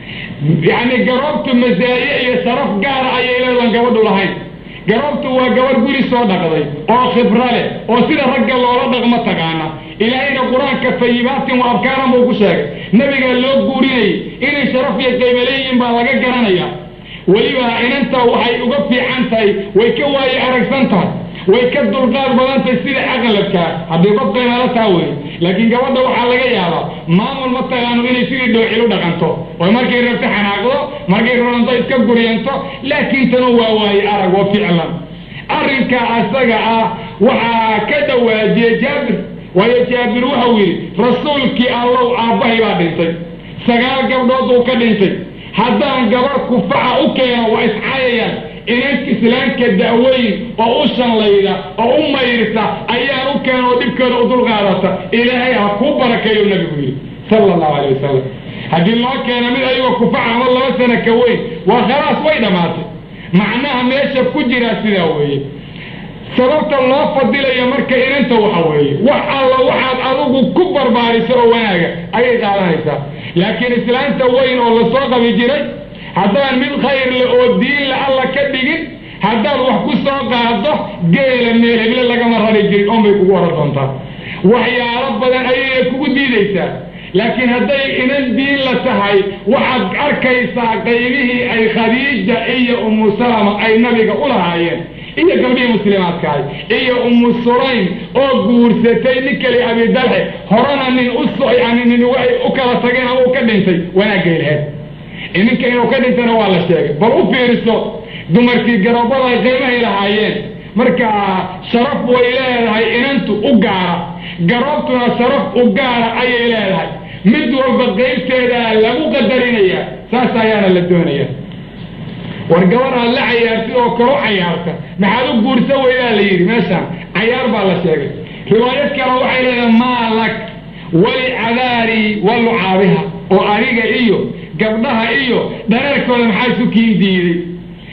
yani garoobtu masaaye iyo sharaf gaara ayay leedahan gabadhu lahayn garoobtu waa gabar guri soo dhaqday oo khibro leh oo sida ragga loola dhaqmo taqaana ilaahayna qur-aanka fayibaatin wa abkaaran buu ku sheegay nabigaa loo guurinayay inay sharaf iyo qiimo leeyihiin baa laga garanaya weliba inanta waxay uga fiican tahay way ka waaye aragsan tahay way ka dulqaad badan tahay sida aqalabkaa haddii qof qiimala taa wey laakiin gabadha waxaa laga yaabaa maamul ma taqaano inay sidii dhoocil u dhaqanto oo markay rabto xanaaqdo markay roranto iska guryanto laakiin tanu waa waaye arag oo ficlan arrinkaa asaga ah waxaa ka dhawaajiyey jaabir waayo jaabir wuxuu yidhi rasuulkii allow aabbahay baa dhintay 9 gabdhood uu ka dhintay haddaan gabar kufaca u keeno waa iscaayayaan inanka islaamka da'weyn oo u shallayda oo u mayrta ayaan u keeno oo dhibkooda u dulqaadata ilaahay ha kuu barakeeyo nabigu yidhi sala allahu calayh wasalam haddii loo keena mid ayagoo kufaca ama 2 sano ka weyn waa khalaas way dhammaatay macnaha meesha ku jiraa sidaa weeye sababta loo fadilayo marka inanta waxa weeye wax alla waxaad adigu ku barbaariso oo wanaaga ayay qaadanaysaa laakiin islaanta weyn oo la soo qabi jiray haddaan mid khayr le oo diin la alla ka dhigin haddaad wax ku soo qaado geela meel heble lagama rari jirin oon bay kugu oran doontaa waxyaalo badan ayay kugu diidaysaa laakiin hadday inan diin la tahay waxaad arkaysaa qaybihii ay khadiija iyo umu salama ay nabiga u lahaayeen iyo gabdhihii muslimaadkahay iyo umu sulaym oo guursatay nin kale abidalxe horena nin nin way u kala tageen ama u ka dhintay wanaagay lahayd ininka inuu ka dhintana waa la sheegay bal u fiiriso dumarkii garabada ay qiimahay lahaayeen marka sharaf way leedahay inantu u gaara garoobtuna sharaf u gaara ayay leedahay mid walba qaybteeda lagu qadarinaya saas ayaana la doonaya war gabar aad la cayaartid oo kalo cayaarta maxaad u guursa weydaa la yidhi meeshaan cayaar baa la sheegay riwaayad kale waxay leedahay maalak walicadaari walucaabiha oo aniga iyo gabdhaha iyo dhareerkooda maxaa isu kiin diiday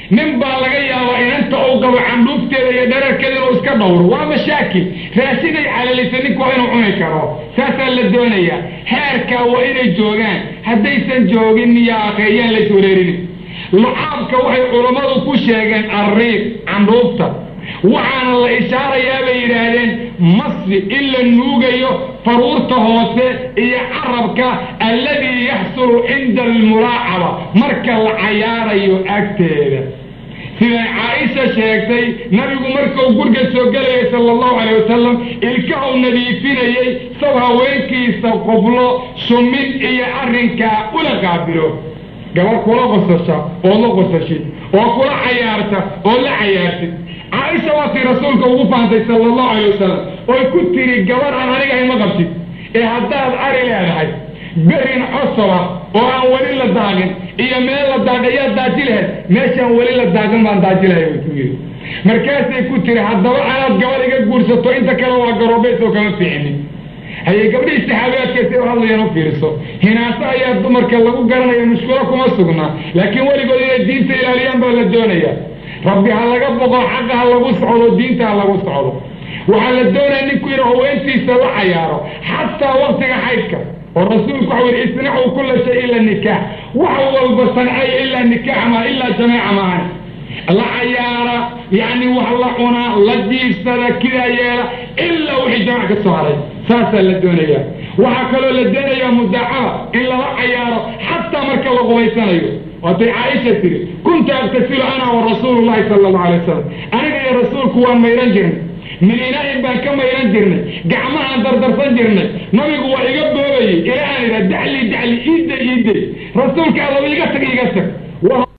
من بالغيا وإن أنت أوقف عن لوفتي يدرر كذا واسكدور ومشاكل راسيني على لسانك وإنه عنكرو ساسا للدنيا هاركا وإن الجوغان هديسا جوغين يا أخيان لتوريرين لعابك وحي علماء كوشيغان الريق عن لوفتا وعن الإشارة يا بيرادين مصري إلا النوغيو فرورته هوسي إيا عربك الذي يحصل عند المراعبة مركا العيارة يؤكتب سيدة عائشة شاكتي نبي مركا وقرقة سوقلي صلى الله عليه وسلم الكهو نبيفين يي سوها وينكي سوقبلو سمين إيا عرنكا ولا قابلو قبل كلا قصصة ولا قصصة وكلا عيارته ولا عيارته عائشة وفي رسولك وقفها صلى الله عليه وسلم ويكون تري الجوار عن عليها المغرب إيه هداد أري لها هاي بهرين عصرة وأولي للداغن إيه ميلا الداغيات داجلها ماشي أولي للداغن ما داجلها يوتوير مركاسي يكون تري هداد على الجوار يقول ستو إنت كانوا وقروبيت وكمان في عمي هي قبل استحابات كثير الله ينفيرسو هنا سايا الدمر كاللغو قرنا يمشكلكم السقنا لكن ولي قولي الدين تيلاليان بلدونيا ربي هلا قبضوا حقها هلا وسعوا الدين هلا وسعوا وعلى الدولة انكم يروحوا انتي سوا عياره حتى وقت حيدك والرسول قال اصنعوا كل شيء الا النكاح وحول بصنعي الا النكاح ما الا جماعه معنا لا عياره يعني وحلقنا لا جيب سنه كذا يا الا وحي جماعه الصهري ساسا للدنيا وحكلوا للدنيا مدعاه الا لا عياره حتى مركب غويسانيو وطي عائشة تري كنت أغتسل أنا ورسول الله صلى الله عليه وسلم أنا يا رسول كوان ما يرنجرني من إناء بان كما يرنجرني قعمها دردر سنجرني نبي قوة إيقب بوي إلى أن دعلي إيدي رسولك الله يقتك